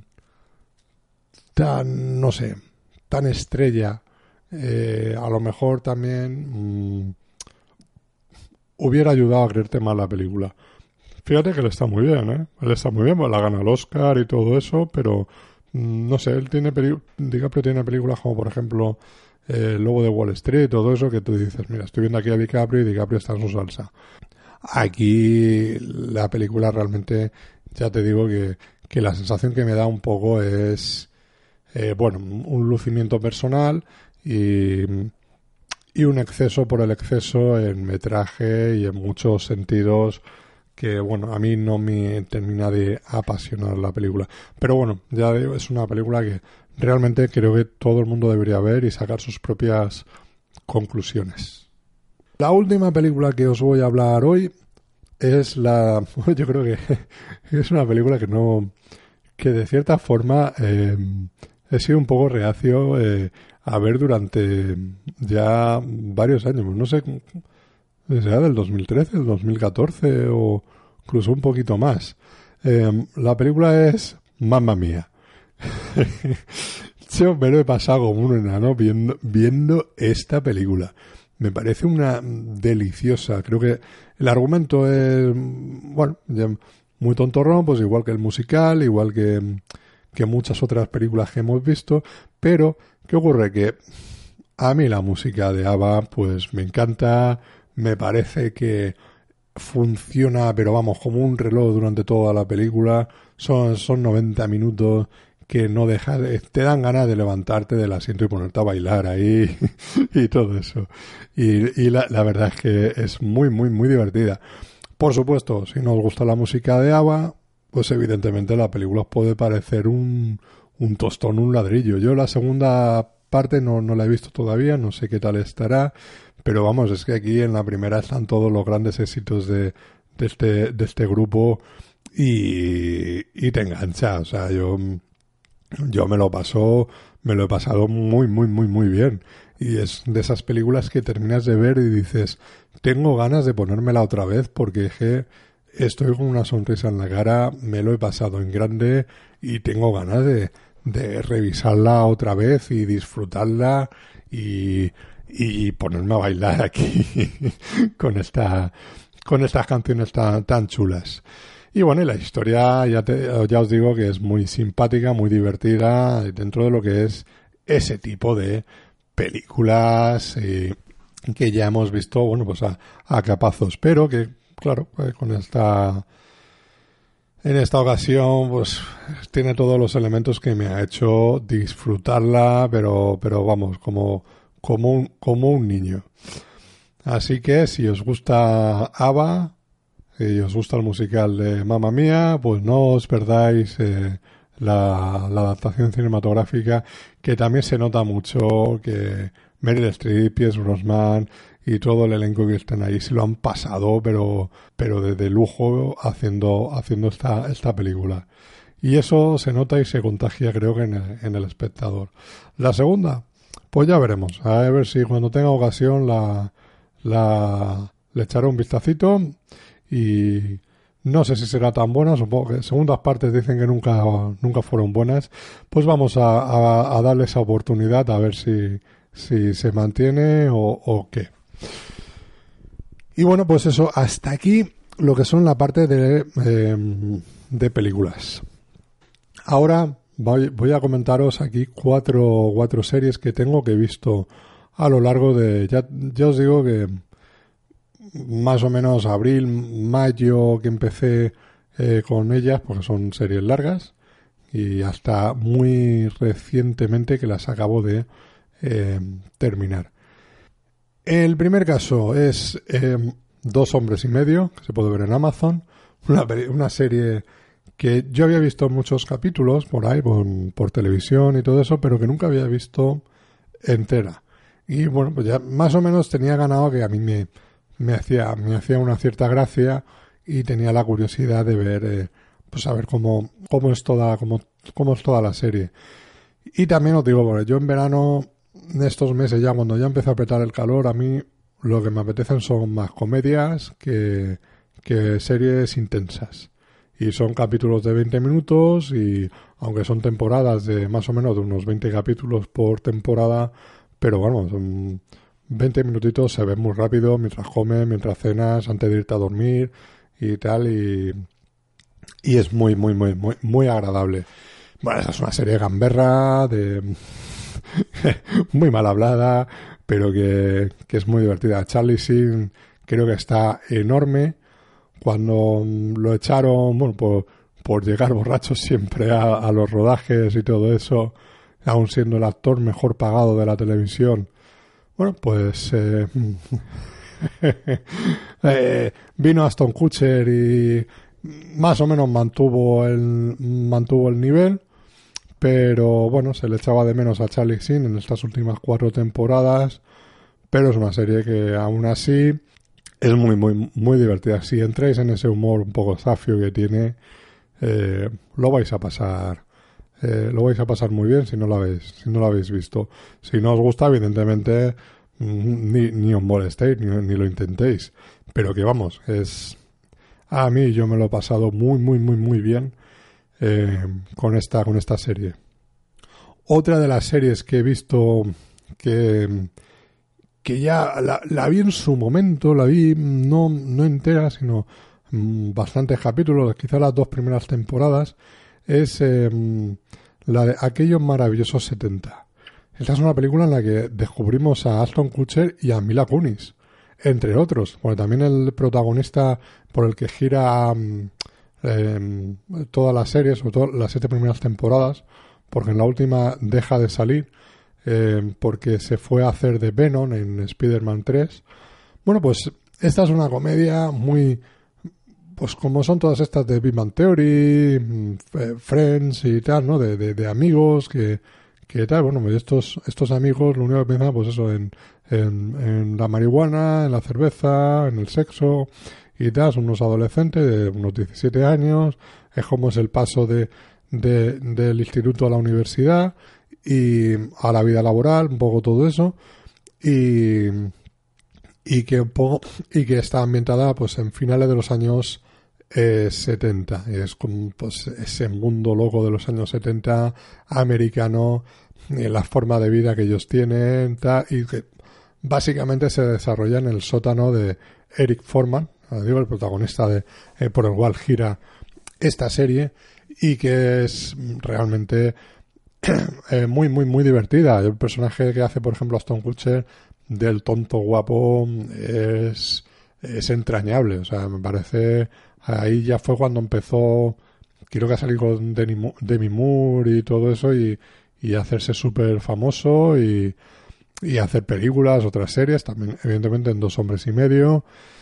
tan, no sé, tan estrella, eh, a lo mejor también mmm, hubiera ayudado a creerte más la película. Fíjate que él está muy bien, ¿eh? Él está muy bien, pues la gana el Oscar y todo eso, pero mmm, no sé, él tiene peli- DiCaprio tiene películas como por ejemplo eh, Lobo de Wall Street, todo eso que tú dices, mira, estoy viendo aquí a DiCaprio y DiCaprio está en su salsa. Aquí la película realmente, ya te digo que, que la sensación que me da un poco es, eh, bueno, un lucimiento personal y, y un exceso por el exceso en metraje y en muchos sentidos que, bueno, a mí no me termina de apasionar la película. Pero bueno, ya digo, es una película que realmente creo que todo el mundo debería ver y sacar sus propias conclusiones. La última película que os voy a hablar hoy es la... Yo creo que es una película que no... que de cierta forma eh, he sido un poco reacio eh, a ver durante ya varios años. No sé, será del dos mil trece, del dos mil catorce o incluso un poquito más. Eh, la película es Mamma Mía. Yo me lo he pasado como un enano viendo, viendo esta película. Me parece una deliciosa. Creo que el argumento es, bueno, muy tontorrón, pues igual que el musical, igual que, que muchas otras películas que hemos visto. Pero, ¿qué ocurre? Que a mí la música de ABBA, pues me encanta. Me parece que funciona, pero vamos, como un reloj durante toda la película. Son, son noventa minutos que no dejas, te dan ganas de levantarte del asiento y ponerte a bailar ahí y todo eso. Y, y la, la verdad es que es muy, muy, muy divertida. Por supuesto, si no os gusta la música de ABBA, pues evidentemente la película os puede parecer un, un tostón, un ladrillo. Yo la segunda parte no, no la he visto todavía, no sé qué tal estará, pero vamos, es que aquí en la primera están todos los grandes éxitos de, de, este, de este grupo y, y te engancha. O sea, yo... Yo me lo paso, me lo he pasado muy, muy, muy, muy bien. Y es de esas películas que terminas de ver y dices, tengo ganas de ponérmela otra vez porque je, estoy con una sonrisa en la cara, me lo he pasado en grande y tengo ganas de, de revisarla otra vez y disfrutarla y, y ponerme a bailar aquí con esta, con estas canciones tan, tan chulas. Y bueno, y la historia ya, te, ya os digo que es muy simpática, muy divertida dentro de lo que es ese tipo de películas eh, que ya hemos visto, bueno, pues a, a capazos, pero que, claro, pues con esta, en esta ocasión, pues tiene todos los elementos que me ha hecho disfrutarla, pero, pero vamos, como, como un, como un niño. Así que si os gusta ABBA, y os gusta el musical de Mamma Mía, pues no os perdáis eh, la, la adaptación cinematográfica, que también se nota mucho que Meryl Streep, Pierce Brosnan y todo el elenco que están ahí se lo han pasado, pero pero de, de lujo haciendo haciendo esta esta película. Y eso se nota y se contagia, creo que en el, en el espectador. La segunda, pues ya veremos. A ver si cuando tenga ocasión la, la le echaré un vistacito y no sé si será tan buena. Supongo que segundas partes dicen que nunca, nunca fueron buenas. Pues vamos a, a, a darle esa oportunidad a ver si, si se mantiene o, o qué. Y bueno, pues eso, hasta aquí lo que son la parte de, eh, de películas. Ahora voy, voy a comentaros aquí cuatro, cuatro series que tengo que he visto a lo largo de... Ya, ya os digo que más o menos abril, mayo que empecé eh, con ellas, porque son series largas, y hasta muy recientemente que las acabo de eh, terminar. El primer caso es eh, Dos hombres y medio, que se puede ver en Amazon, una, una serie que yo había visto muchos capítulos por ahí, por, por televisión y todo eso, pero que nunca había visto entera. Y bueno, pues ya más o menos tenía ganado que a mí me, me hacía me hacía una cierta gracia y tenía la curiosidad de ver, eh, pues a ver cómo, cómo es toda, cómo, cómo es toda la serie. Y también os digo, bueno, yo en verano, en estos meses ya, cuando ya empezó a apretar el calor, a mí lo que me apetecen son más comedias que, que series intensas. Y son capítulos de veinte minutos y aunque son temporadas de más o menos de unos veinte capítulos por temporada, pero bueno, son veinte minutitos, se ven muy rápido mientras comes, mientras cenas, antes de irte a dormir y tal, y, y es muy, muy, muy, muy, muy agradable. Bueno, esa es una serie gamberra, de muy mal hablada, pero que, que es muy divertida. Charlie Sheen creo que está enorme. Cuando lo echaron, bueno, por, por llegar borrachos siempre a, a los rodajes y todo eso, aún siendo el actor mejor pagado de la televisión, bueno, pues eh, eh, vino Ashton Kutcher y más o menos mantuvo el, mantuvo el nivel, pero bueno, se le echaba de menos a Charlie Sheen en estas últimas cuatro temporadas, pero es una serie que aún así es muy, muy, muy divertida. Si entráis en ese humor un poco zafio que tiene, eh, lo vais a pasar, eh, lo vais a pasar muy bien si no lo habéis, si no lo habéis visto. Si no os gusta, evidentemente, ni, ni os molestéis, ni, ni lo intentéis. Pero que vamos, es, a mí yo me lo he pasado muy, muy, muy, muy bien eh, con esta, con esta serie. Otra de las series que he visto que que ya la, la vi en su momento, la vi no, no entera, sino mmm, bastantes capítulos, quizá las dos primeras temporadas, es eh, la de Aquellos maravillosos setenta. Esta es una película en la que descubrimos a Ashton Kutcher y a Mila Kunis, entre otros, porque también el protagonista por el que gira eh, toda la serie, sobre todo las siete primeras temporadas, porque en la última deja de salir, Eh, porque se fue a hacer de Venom en Spider-Man tres. Bueno, pues esta es una comedia muy, pues como son todas estas de Big Bang Theory, Friends y tal, ¿no? De, de, de amigos que, que tal, bueno, pues estos, estos amigos lo único que piensan, pues eso, en, en, en la marihuana, en la cerveza, en el sexo y tal. Son unos adolescentes de unos diecisiete años, es como es el paso de, de, del instituto a la universidad y a la vida laboral, un poco todo eso, y, y que un poco, y que está ambientada pues en finales de los años eh, setenta. Y es como pues ese mundo loco de los años setenta americano, y la forma de vida que ellos tienen, tal, y que básicamente se desarrolla en el sótano de Eric Forman, digo, el protagonista de eh, por el cual gira esta serie, y que es realmente Eh, muy, muy, muy divertida. El personaje que hace, por ejemplo, Ashton Kutcher, del tonto guapo, es, es entrañable. O sea, me parece... Ahí ya fue cuando empezó, creo que a salir con Demi Moore y todo eso, y, y hacerse súper famoso, y, y hacer películas, otras series, también evidentemente en Dos hombres y medio.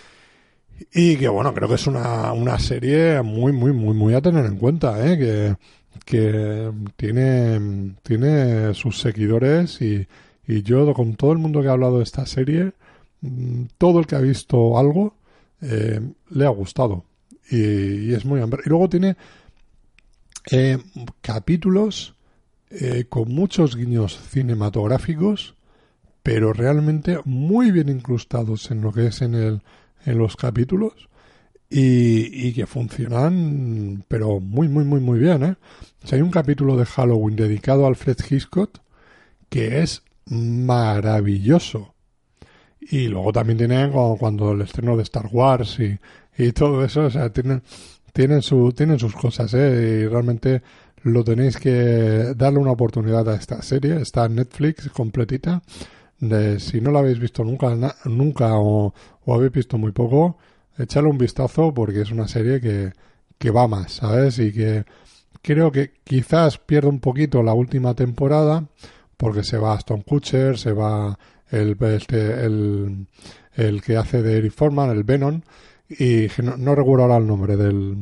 Y que bueno, creo que es una, una serie muy, muy, muy, muy a tener en cuenta, ¿eh? Que... que tiene tiene sus seguidores y, Y yo, con todo el mundo que ha hablado de esta serie, todo el que ha visto algo, eh, le ha gustado. Y, y es muy... Y luego tiene eh, capítulos eh, con muchos guiños cinematográficos, pero realmente muy bien incrustados en lo que es en, el, en los capítulos. Y, y que funcionan, pero muy, muy, muy, muy bien, ¿eh? O sea, hay un capítulo de Halloween dedicado a Alfred Hitchcock que es maravilloso. Y luego también tienen cuando el estreno de Star Wars y, y todo eso, o sea, tienen, tienen, su, tienen sus cosas, ¿eh? Y realmente lo tenéis que darle una oportunidad a esta serie. Está en Netflix completita. De, si no la habéis visto nunca, na, nunca o, o habéis visto muy poco, echarle un vistazo porque es una serie que, que va más, ¿sabes? Y que creo que quizás pierde un poquito la última temporada porque se va Aston Kutcher, se va el, este, el, el que hace de Eric Foreman, el Venom, y no, no recuerdo ahora el nombre del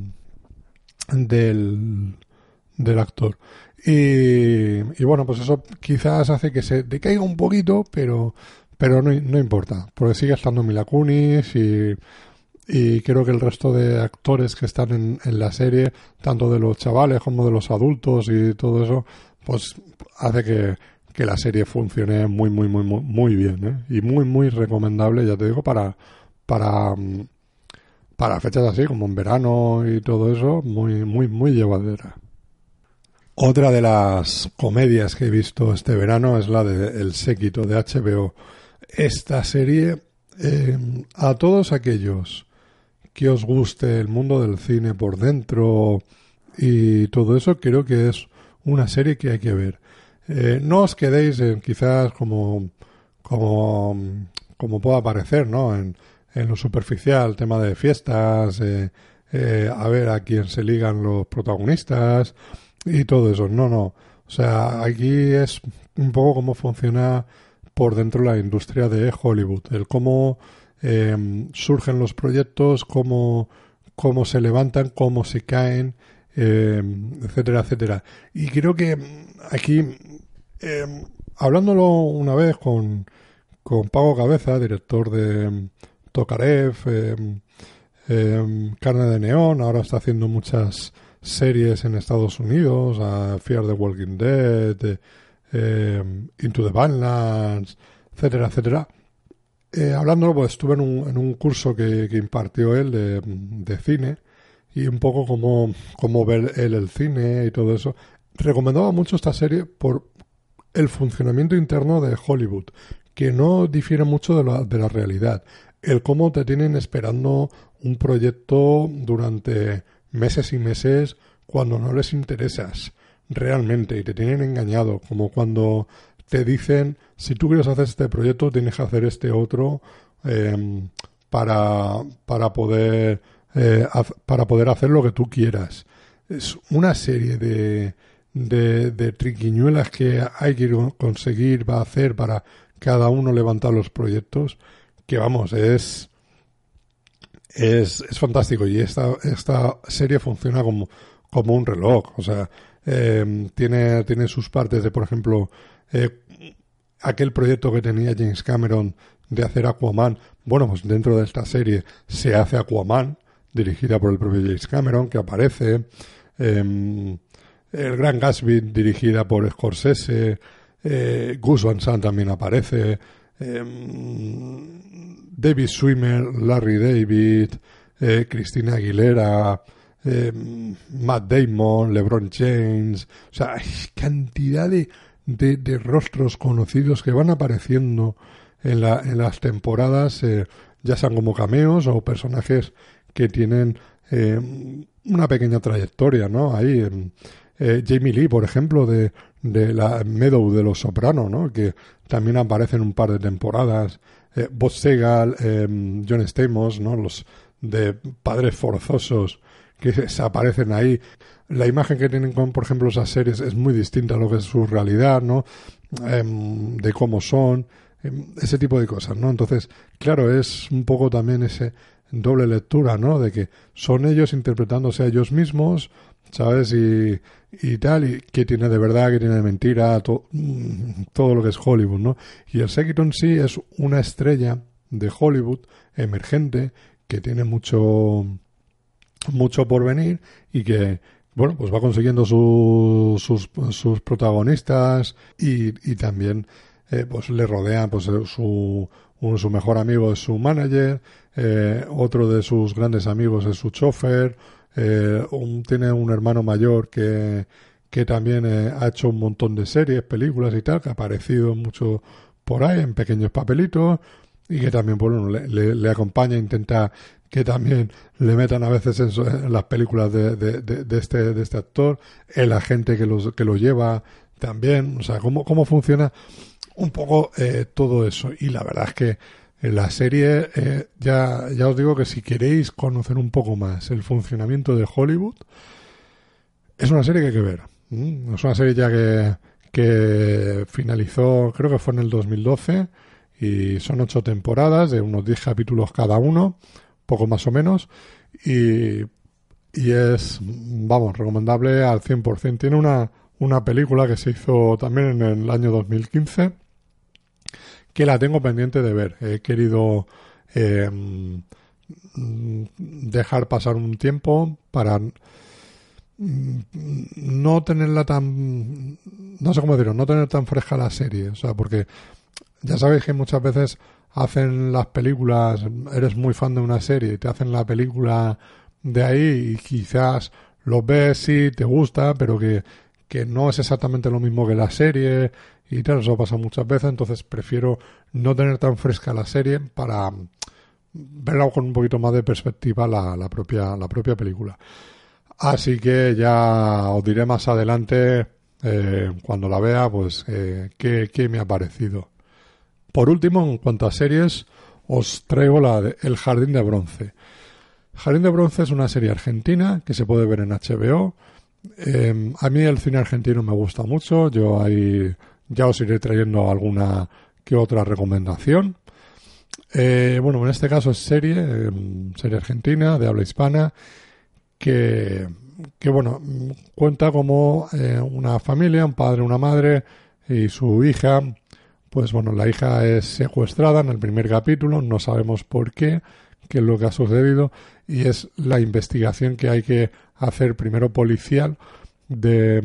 del, del actor. Y, y bueno, pues eso quizás hace que se decaiga un poquito, pero, pero no, no importa, porque sigue estando Mila Kunis y y creo que el resto de actores que están en, en la serie, tanto de los chavales como de los adultos y todo eso, pues hace que, que la serie funcione muy, muy, muy, muy, muy bien, ¿eh? Y muy, muy recomendable, ya te digo, para, para, para fechas así, como en verano y todo eso, muy, muy, muy llevadera. Otra de las comedias que he visto este verano es la de El Séquito de H B O. Esta serie, eh, a todos aquellos que os guste el mundo del cine por dentro y todo eso, creo que es una serie que hay que ver. Eh, no os quedéis en quizás como como como pueda parecer, ¿no? En, en lo superficial, tema de fiestas, eh, eh, a ver a quién se ligan los protagonistas y todo eso. No, no. O sea, aquí es un poco cómo funciona por dentro la industria de Hollywood, el cómo Eh, surgen los proyectos, cómo, cómo se levantan, cómo se caen, eh, etcétera, etcétera. Y creo que aquí, eh, hablándolo una vez con, con Pago Cabeza, director de Tokarev, eh, eh, Carne de Neón, ahora está haciendo muchas series en Estados Unidos, a Fear the Walking Dead, eh, Into the Badlands, etcétera, etcétera. Eh, hablándolo, pues estuve en un, en un curso que, que impartió él de, de cine y un poco cómo, cómo ver él el cine y todo eso. Recomendaba mucho esta serie por el funcionamiento interno de Hollywood, que no difiere mucho de la, de la realidad. El cómo te tienen esperando un proyecto durante meses y meses cuando no les interesas realmente y te tienen engañado, como cuando te dicen, si tú quieres hacer este proyecto, tienes que hacer este otro eh, para, para, poder, eh, haz, para poder hacer lo que tú quieras. Es una serie de, de, de triquiñuelas que hay que conseguir, va a hacer para cada uno levantar los proyectos, que vamos, es, es, es fantástico. Y esta, esta serie funciona como, como un reloj. O sea, eh, tiene, tiene sus partes de, por ejemplo, Eh, aquel proyecto que tenía James Cameron de hacer Aquaman, bueno, pues dentro de esta serie se hace Aquaman, dirigida por el propio James Cameron, que aparece, eh, El Gran Gatsby, dirigida por Scorsese, eh, Gus Van Sant también aparece, eh, David Schwimmer, Larry David, eh, Christina Aguilera, eh, Matt Damon, LeBron James, o sea, hay cantidad de De, de rostros conocidos que van apareciendo en, la, en las temporadas, eh, ya sean como cameos o personajes que tienen eh, una pequeña trayectoria, ¿no? Ahí, eh, Jamie Lee, por ejemplo, de, de la Meadow de Los Soprano, ¿no? Que también aparece en un par de temporadas. Eh, Bob Segal, eh, John Stamos, ¿no? Los de Padres Forzosos que se aparecen ahí. La imagen que tienen con, por ejemplo, esas series es muy distinta a lo que es su realidad, ¿no? Eh, de cómo son, eh, ese tipo de cosas, ¿no? Entonces, claro, es un poco también ese doble lectura, ¿no? De que son ellos interpretándose a ellos mismos, ¿sabes? Y, y tal, y qué tiene de verdad, qué tiene de mentira, to, todo lo que es Hollywood, ¿no? Y el séquito en sí es una estrella de Hollywood emergente que tiene mucho mucho por venir y que, bueno, pues va consiguiendo su, sus, sus protagonistas y, y también eh, pues le rodean, pues su, uno, su mejor amigo es su manager, eh, otro de sus grandes amigos es su chofer, eh, un, tiene un hermano mayor que, que también eh, ha hecho un montón de series, películas y tal, que ha aparecido mucho por ahí en pequeños papelitos y que también, bueno, le, le, le acompaña, intenta que también le metan a veces en, su, en las películas de, de, de, de, este, de este actor, el agente que, los, que lo lleva también, o sea, cómo, cómo funciona un poco eh, todo eso. Y la verdad es que en la serie, eh, ya, ya os digo que si queréis conocer un poco más el funcionamiento de Hollywood, es una serie que hay que ver. ¿Mm? Es una serie ya que, que finalizó, creo que fue en el dos mil doce, y son ocho temporadas de unos diez capítulos cada uno, poco más o menos, y, y es, vamos, recomendable al cien por ciento. Tiene una, una película que se hizo también en el año dos mil quince, que la tengo pendiente de ver. He querido eh, dejar pasar un tiempo para no tenerla tan, no sé cómo decirlo, no tener tan fresca la serie, o sea, porque ya sabéis que muchas veces hacen las películas, eres muy fan de una serie y te hacen la película de ahí y quizás lo ves, sí, te gusta, pero que, que no es exactamente lo mismo que la serie y tal, eso pasa muchas veces, entonces prefiero no tener tan fresca la serie para verla con un poquito más de perspectiva la, la propia, la propia película. Así que ya os diré más adelante, eh, cuando la vea, pues eh, qué, qué me ha parecido. Por último, en cuanto a series, os traigo la de El Jardín de Bronce. Jardín de Bronce es una serie argentina que se puede ver en H B O. Eh, a mí el cine argentino me gusta mucho. Yo ahí ya os iré trayendo alguna que otra recomendación. Eh, bueno, en este caso es serie, eh, serie argentina de habla hispana, que, que bueno, cuenta como eh, una familia, un padre, una madre y su hija. Pues bueno, la hija es secuestrada en el primer capítulo, no sabemos por qué, qué es lo que ha sucedido, y es la investigación que hay que hacer primero policial de,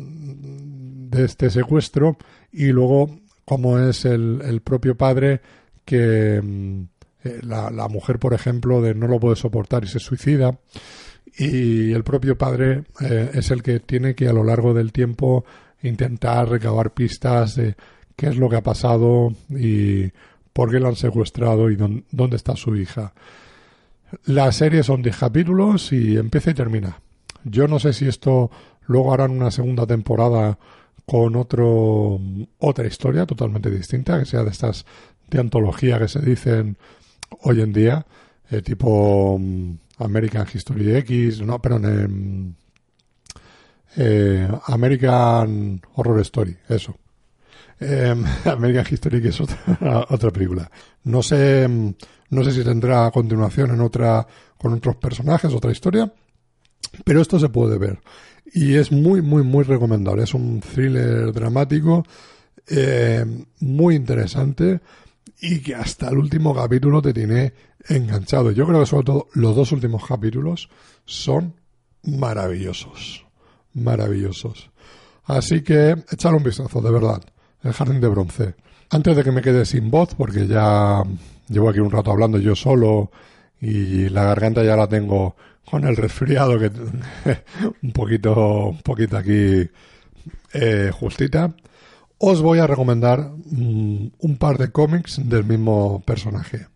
de este secuestro, y luego cómo es el, el propio padre que eh, la, la mujer, por ejemplo, de no lo puede soportar y se suicida, y el propio padre eh, es el que tiene que a lo largo del tiempo intentar recabar pistas de qué es lo que ha pasado y por qué la han secuestrado y dónde, dónde está su hija. La serie son diez capítulos y empieza y termina. Yo no sé si esto luego harán una segunda temporada con otro otra historia totalmente distinta, que sea de estas de antología que se dicen hoy en día, eh, tipo um, American History X, no, perdón, eh, eh, American Horror Story, eso. Eh, American History, que es otra, otra película. No sé, no sé si tendrá continuación en otra, con otros personajes, otra historia, pero esto se puede ver y es muy, muy, muy recomendable. Es un thriller dramático eh, muy interesante y que hasta el último capítulo te tiene enganchado. Yo creo que sobre todo los dos últimos capítulos son maravillosos, maravillosos. Así que echar un vistazo, de verdad. El Jardín de Bronce. Antes de que me quede sin voz, porque ya llevo aquí un rato hablando yo solo y la garganta ya la tengo con el resfriado, que un poquito, un poquito aquí eh, justita, os voy a recomendar mm, un par de cómics del mismo personaje.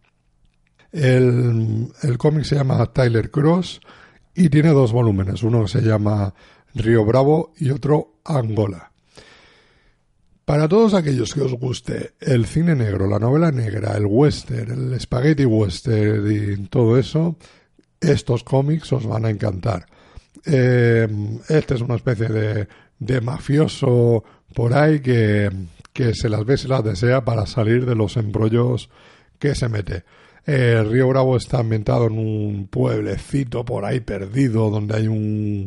El, el cómic se llama Tyler Cross y tiene dos volúmenes. Uno que se llama Río Bravo y otro Angola. Para todos aquellos que os guste el cine negro, la novela negra, el western, el spaghetti western y todo eso, estos cómics os van a encantar. Eh, este es una especie de, de mafioso por ahí que, que se las ve y se las desea para salir de los embrollos que se mete. Eh, Río Bravo está ambientado en un pueblecito por ahí perdido donde hay un,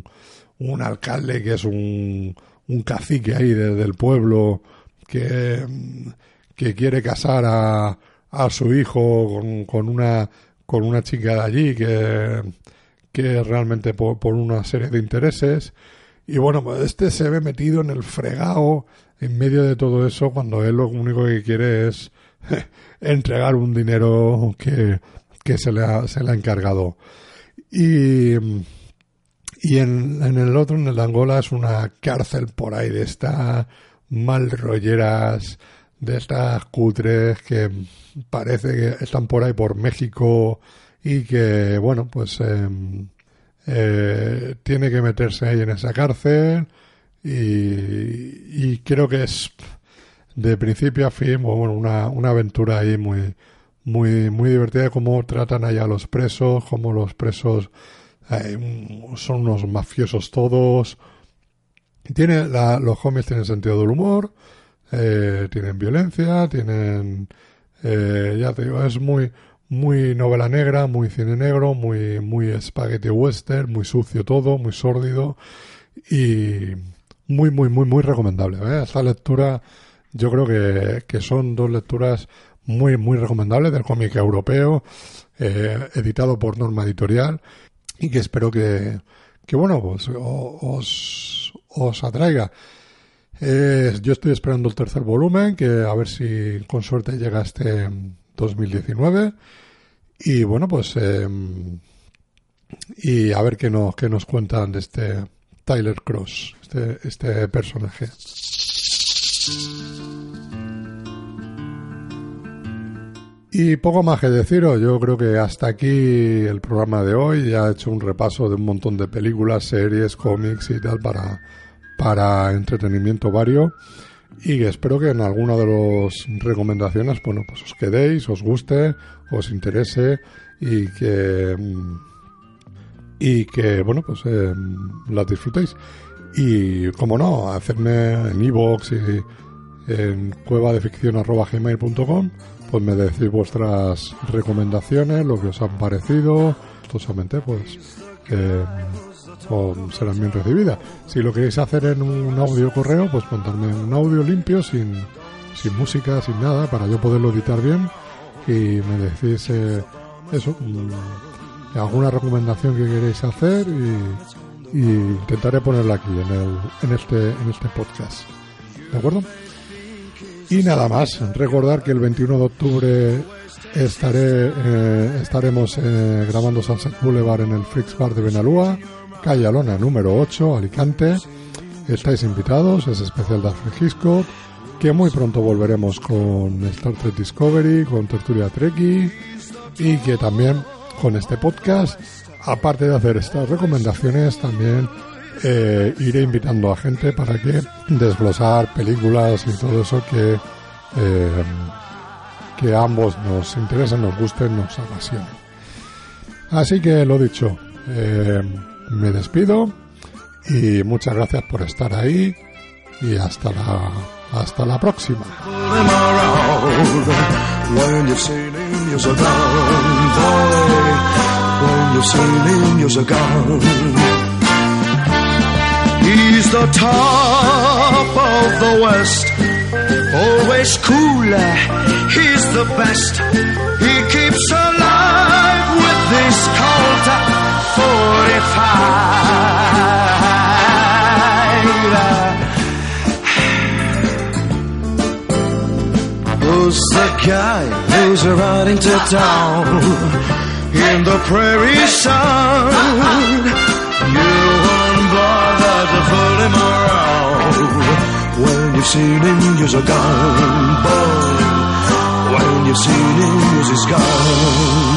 un alcalde que es un, un cacique ahí de, del pueblo que, que quiere casar a, a su hijo con, con una con una chica de allí que, que realmente por, por una serie de intereses. Y bueno, pues este se ve metido en el fregado en medio de todo eso, cuando él lo único que quiere es entregar un dinero que, que se, le ha, se le ha encargado. Y, y en, en el otro, en el de Angola, es una cárcel por ahí de estas mal rolleras, de estas cutres que parece que están por ahí por México y que, bueno, pues eh, eh, tiene que meterse ahí en esa cárcel y, y creo que es de principio a fin, bueno, una, una aventura ahí muy muy muy divertida, cómo tratan allá a los presos, cómo los presos eh, son unos mafiosos todos. Tiene la, los cómics tienen sentido del humor, eh, tienen violencia, tienen eh, ya te digo, es muy muy novela negra, muy cine negro, muy muy spaghetti western, muy sucio todo, muy sórdido y muy muy muy muy recomendable, ¿eh? Esta lectura yo creo que, que son dos lecturas muy muy recomendables del cómic europeo, eh, editado por Norma Editorial, y que espero que que bueno, pues os os atraiga. Eh, yo estoy esperando el tercer volumen, que a ver si con suerte llega este dos mil diecinueve. Y bueno, pues eh, y a ver qué nos, qué nos cuentan de este Tyler Cross, este, este personaje. Y poco más que deciros, yo creo que hasta aquí el programa de hoy. Ya he hecho un repaso de un montón de películas, series, cómics y tal para, para entretenimiento vario. Y espero que en alguna de las recomendaciones, bueno, pues os quedéis, os guste, os interese y que y que bueno, pues eh, las disfrutéis. Y como no, hacedme en iVoox y en cueva de ficción arroba gmail punto com, pues me decís vuestras recomendaciones, lo que os han parecido, tosamente pues eh, serán bien recibidas. Si lo queréis hacer en un audio correo, pues mandarme un audio limpio, sin, sin música, sin nada, para yo poderlo editar bien, y me decís eh, eso, mmm, alguna recomendación que queréis hacer, y, y intentaré ponerla aquí en, el, en, este, en este podcast. ¿De acuerdo? Y nada más, recordar que el veintiuno de octubre estaré eh, estaremos eh, grabando Sunset Boulevard en el Freaks Bar de Benalúa, calle Alona número ocho, Alicante. Estáis invitados, es especial de Alfred Hitchcock, que muy pronto volveremos con Star Trek Discovery, con Tertulia Trekkie, y que también con este podcast, aparte de hacer estas recomendaciones, también eh, iré invitando a gente para que desglosar películas y todo eso que eh, que a ambos nos interesen, nos gusten, nos apasionen. Así que lo dicho, eh, me despido y muchas gracias por estar ahí y hasta la hasta la próxima. He's the top of the West, always cooler, he's the best. He keeps alive with this Colt forty-five. Who's the guy who's riding to town in the prairie sun? You won't bother to fool him around. When you've seen him, you're gone, boy. When you've seen him, he's gone.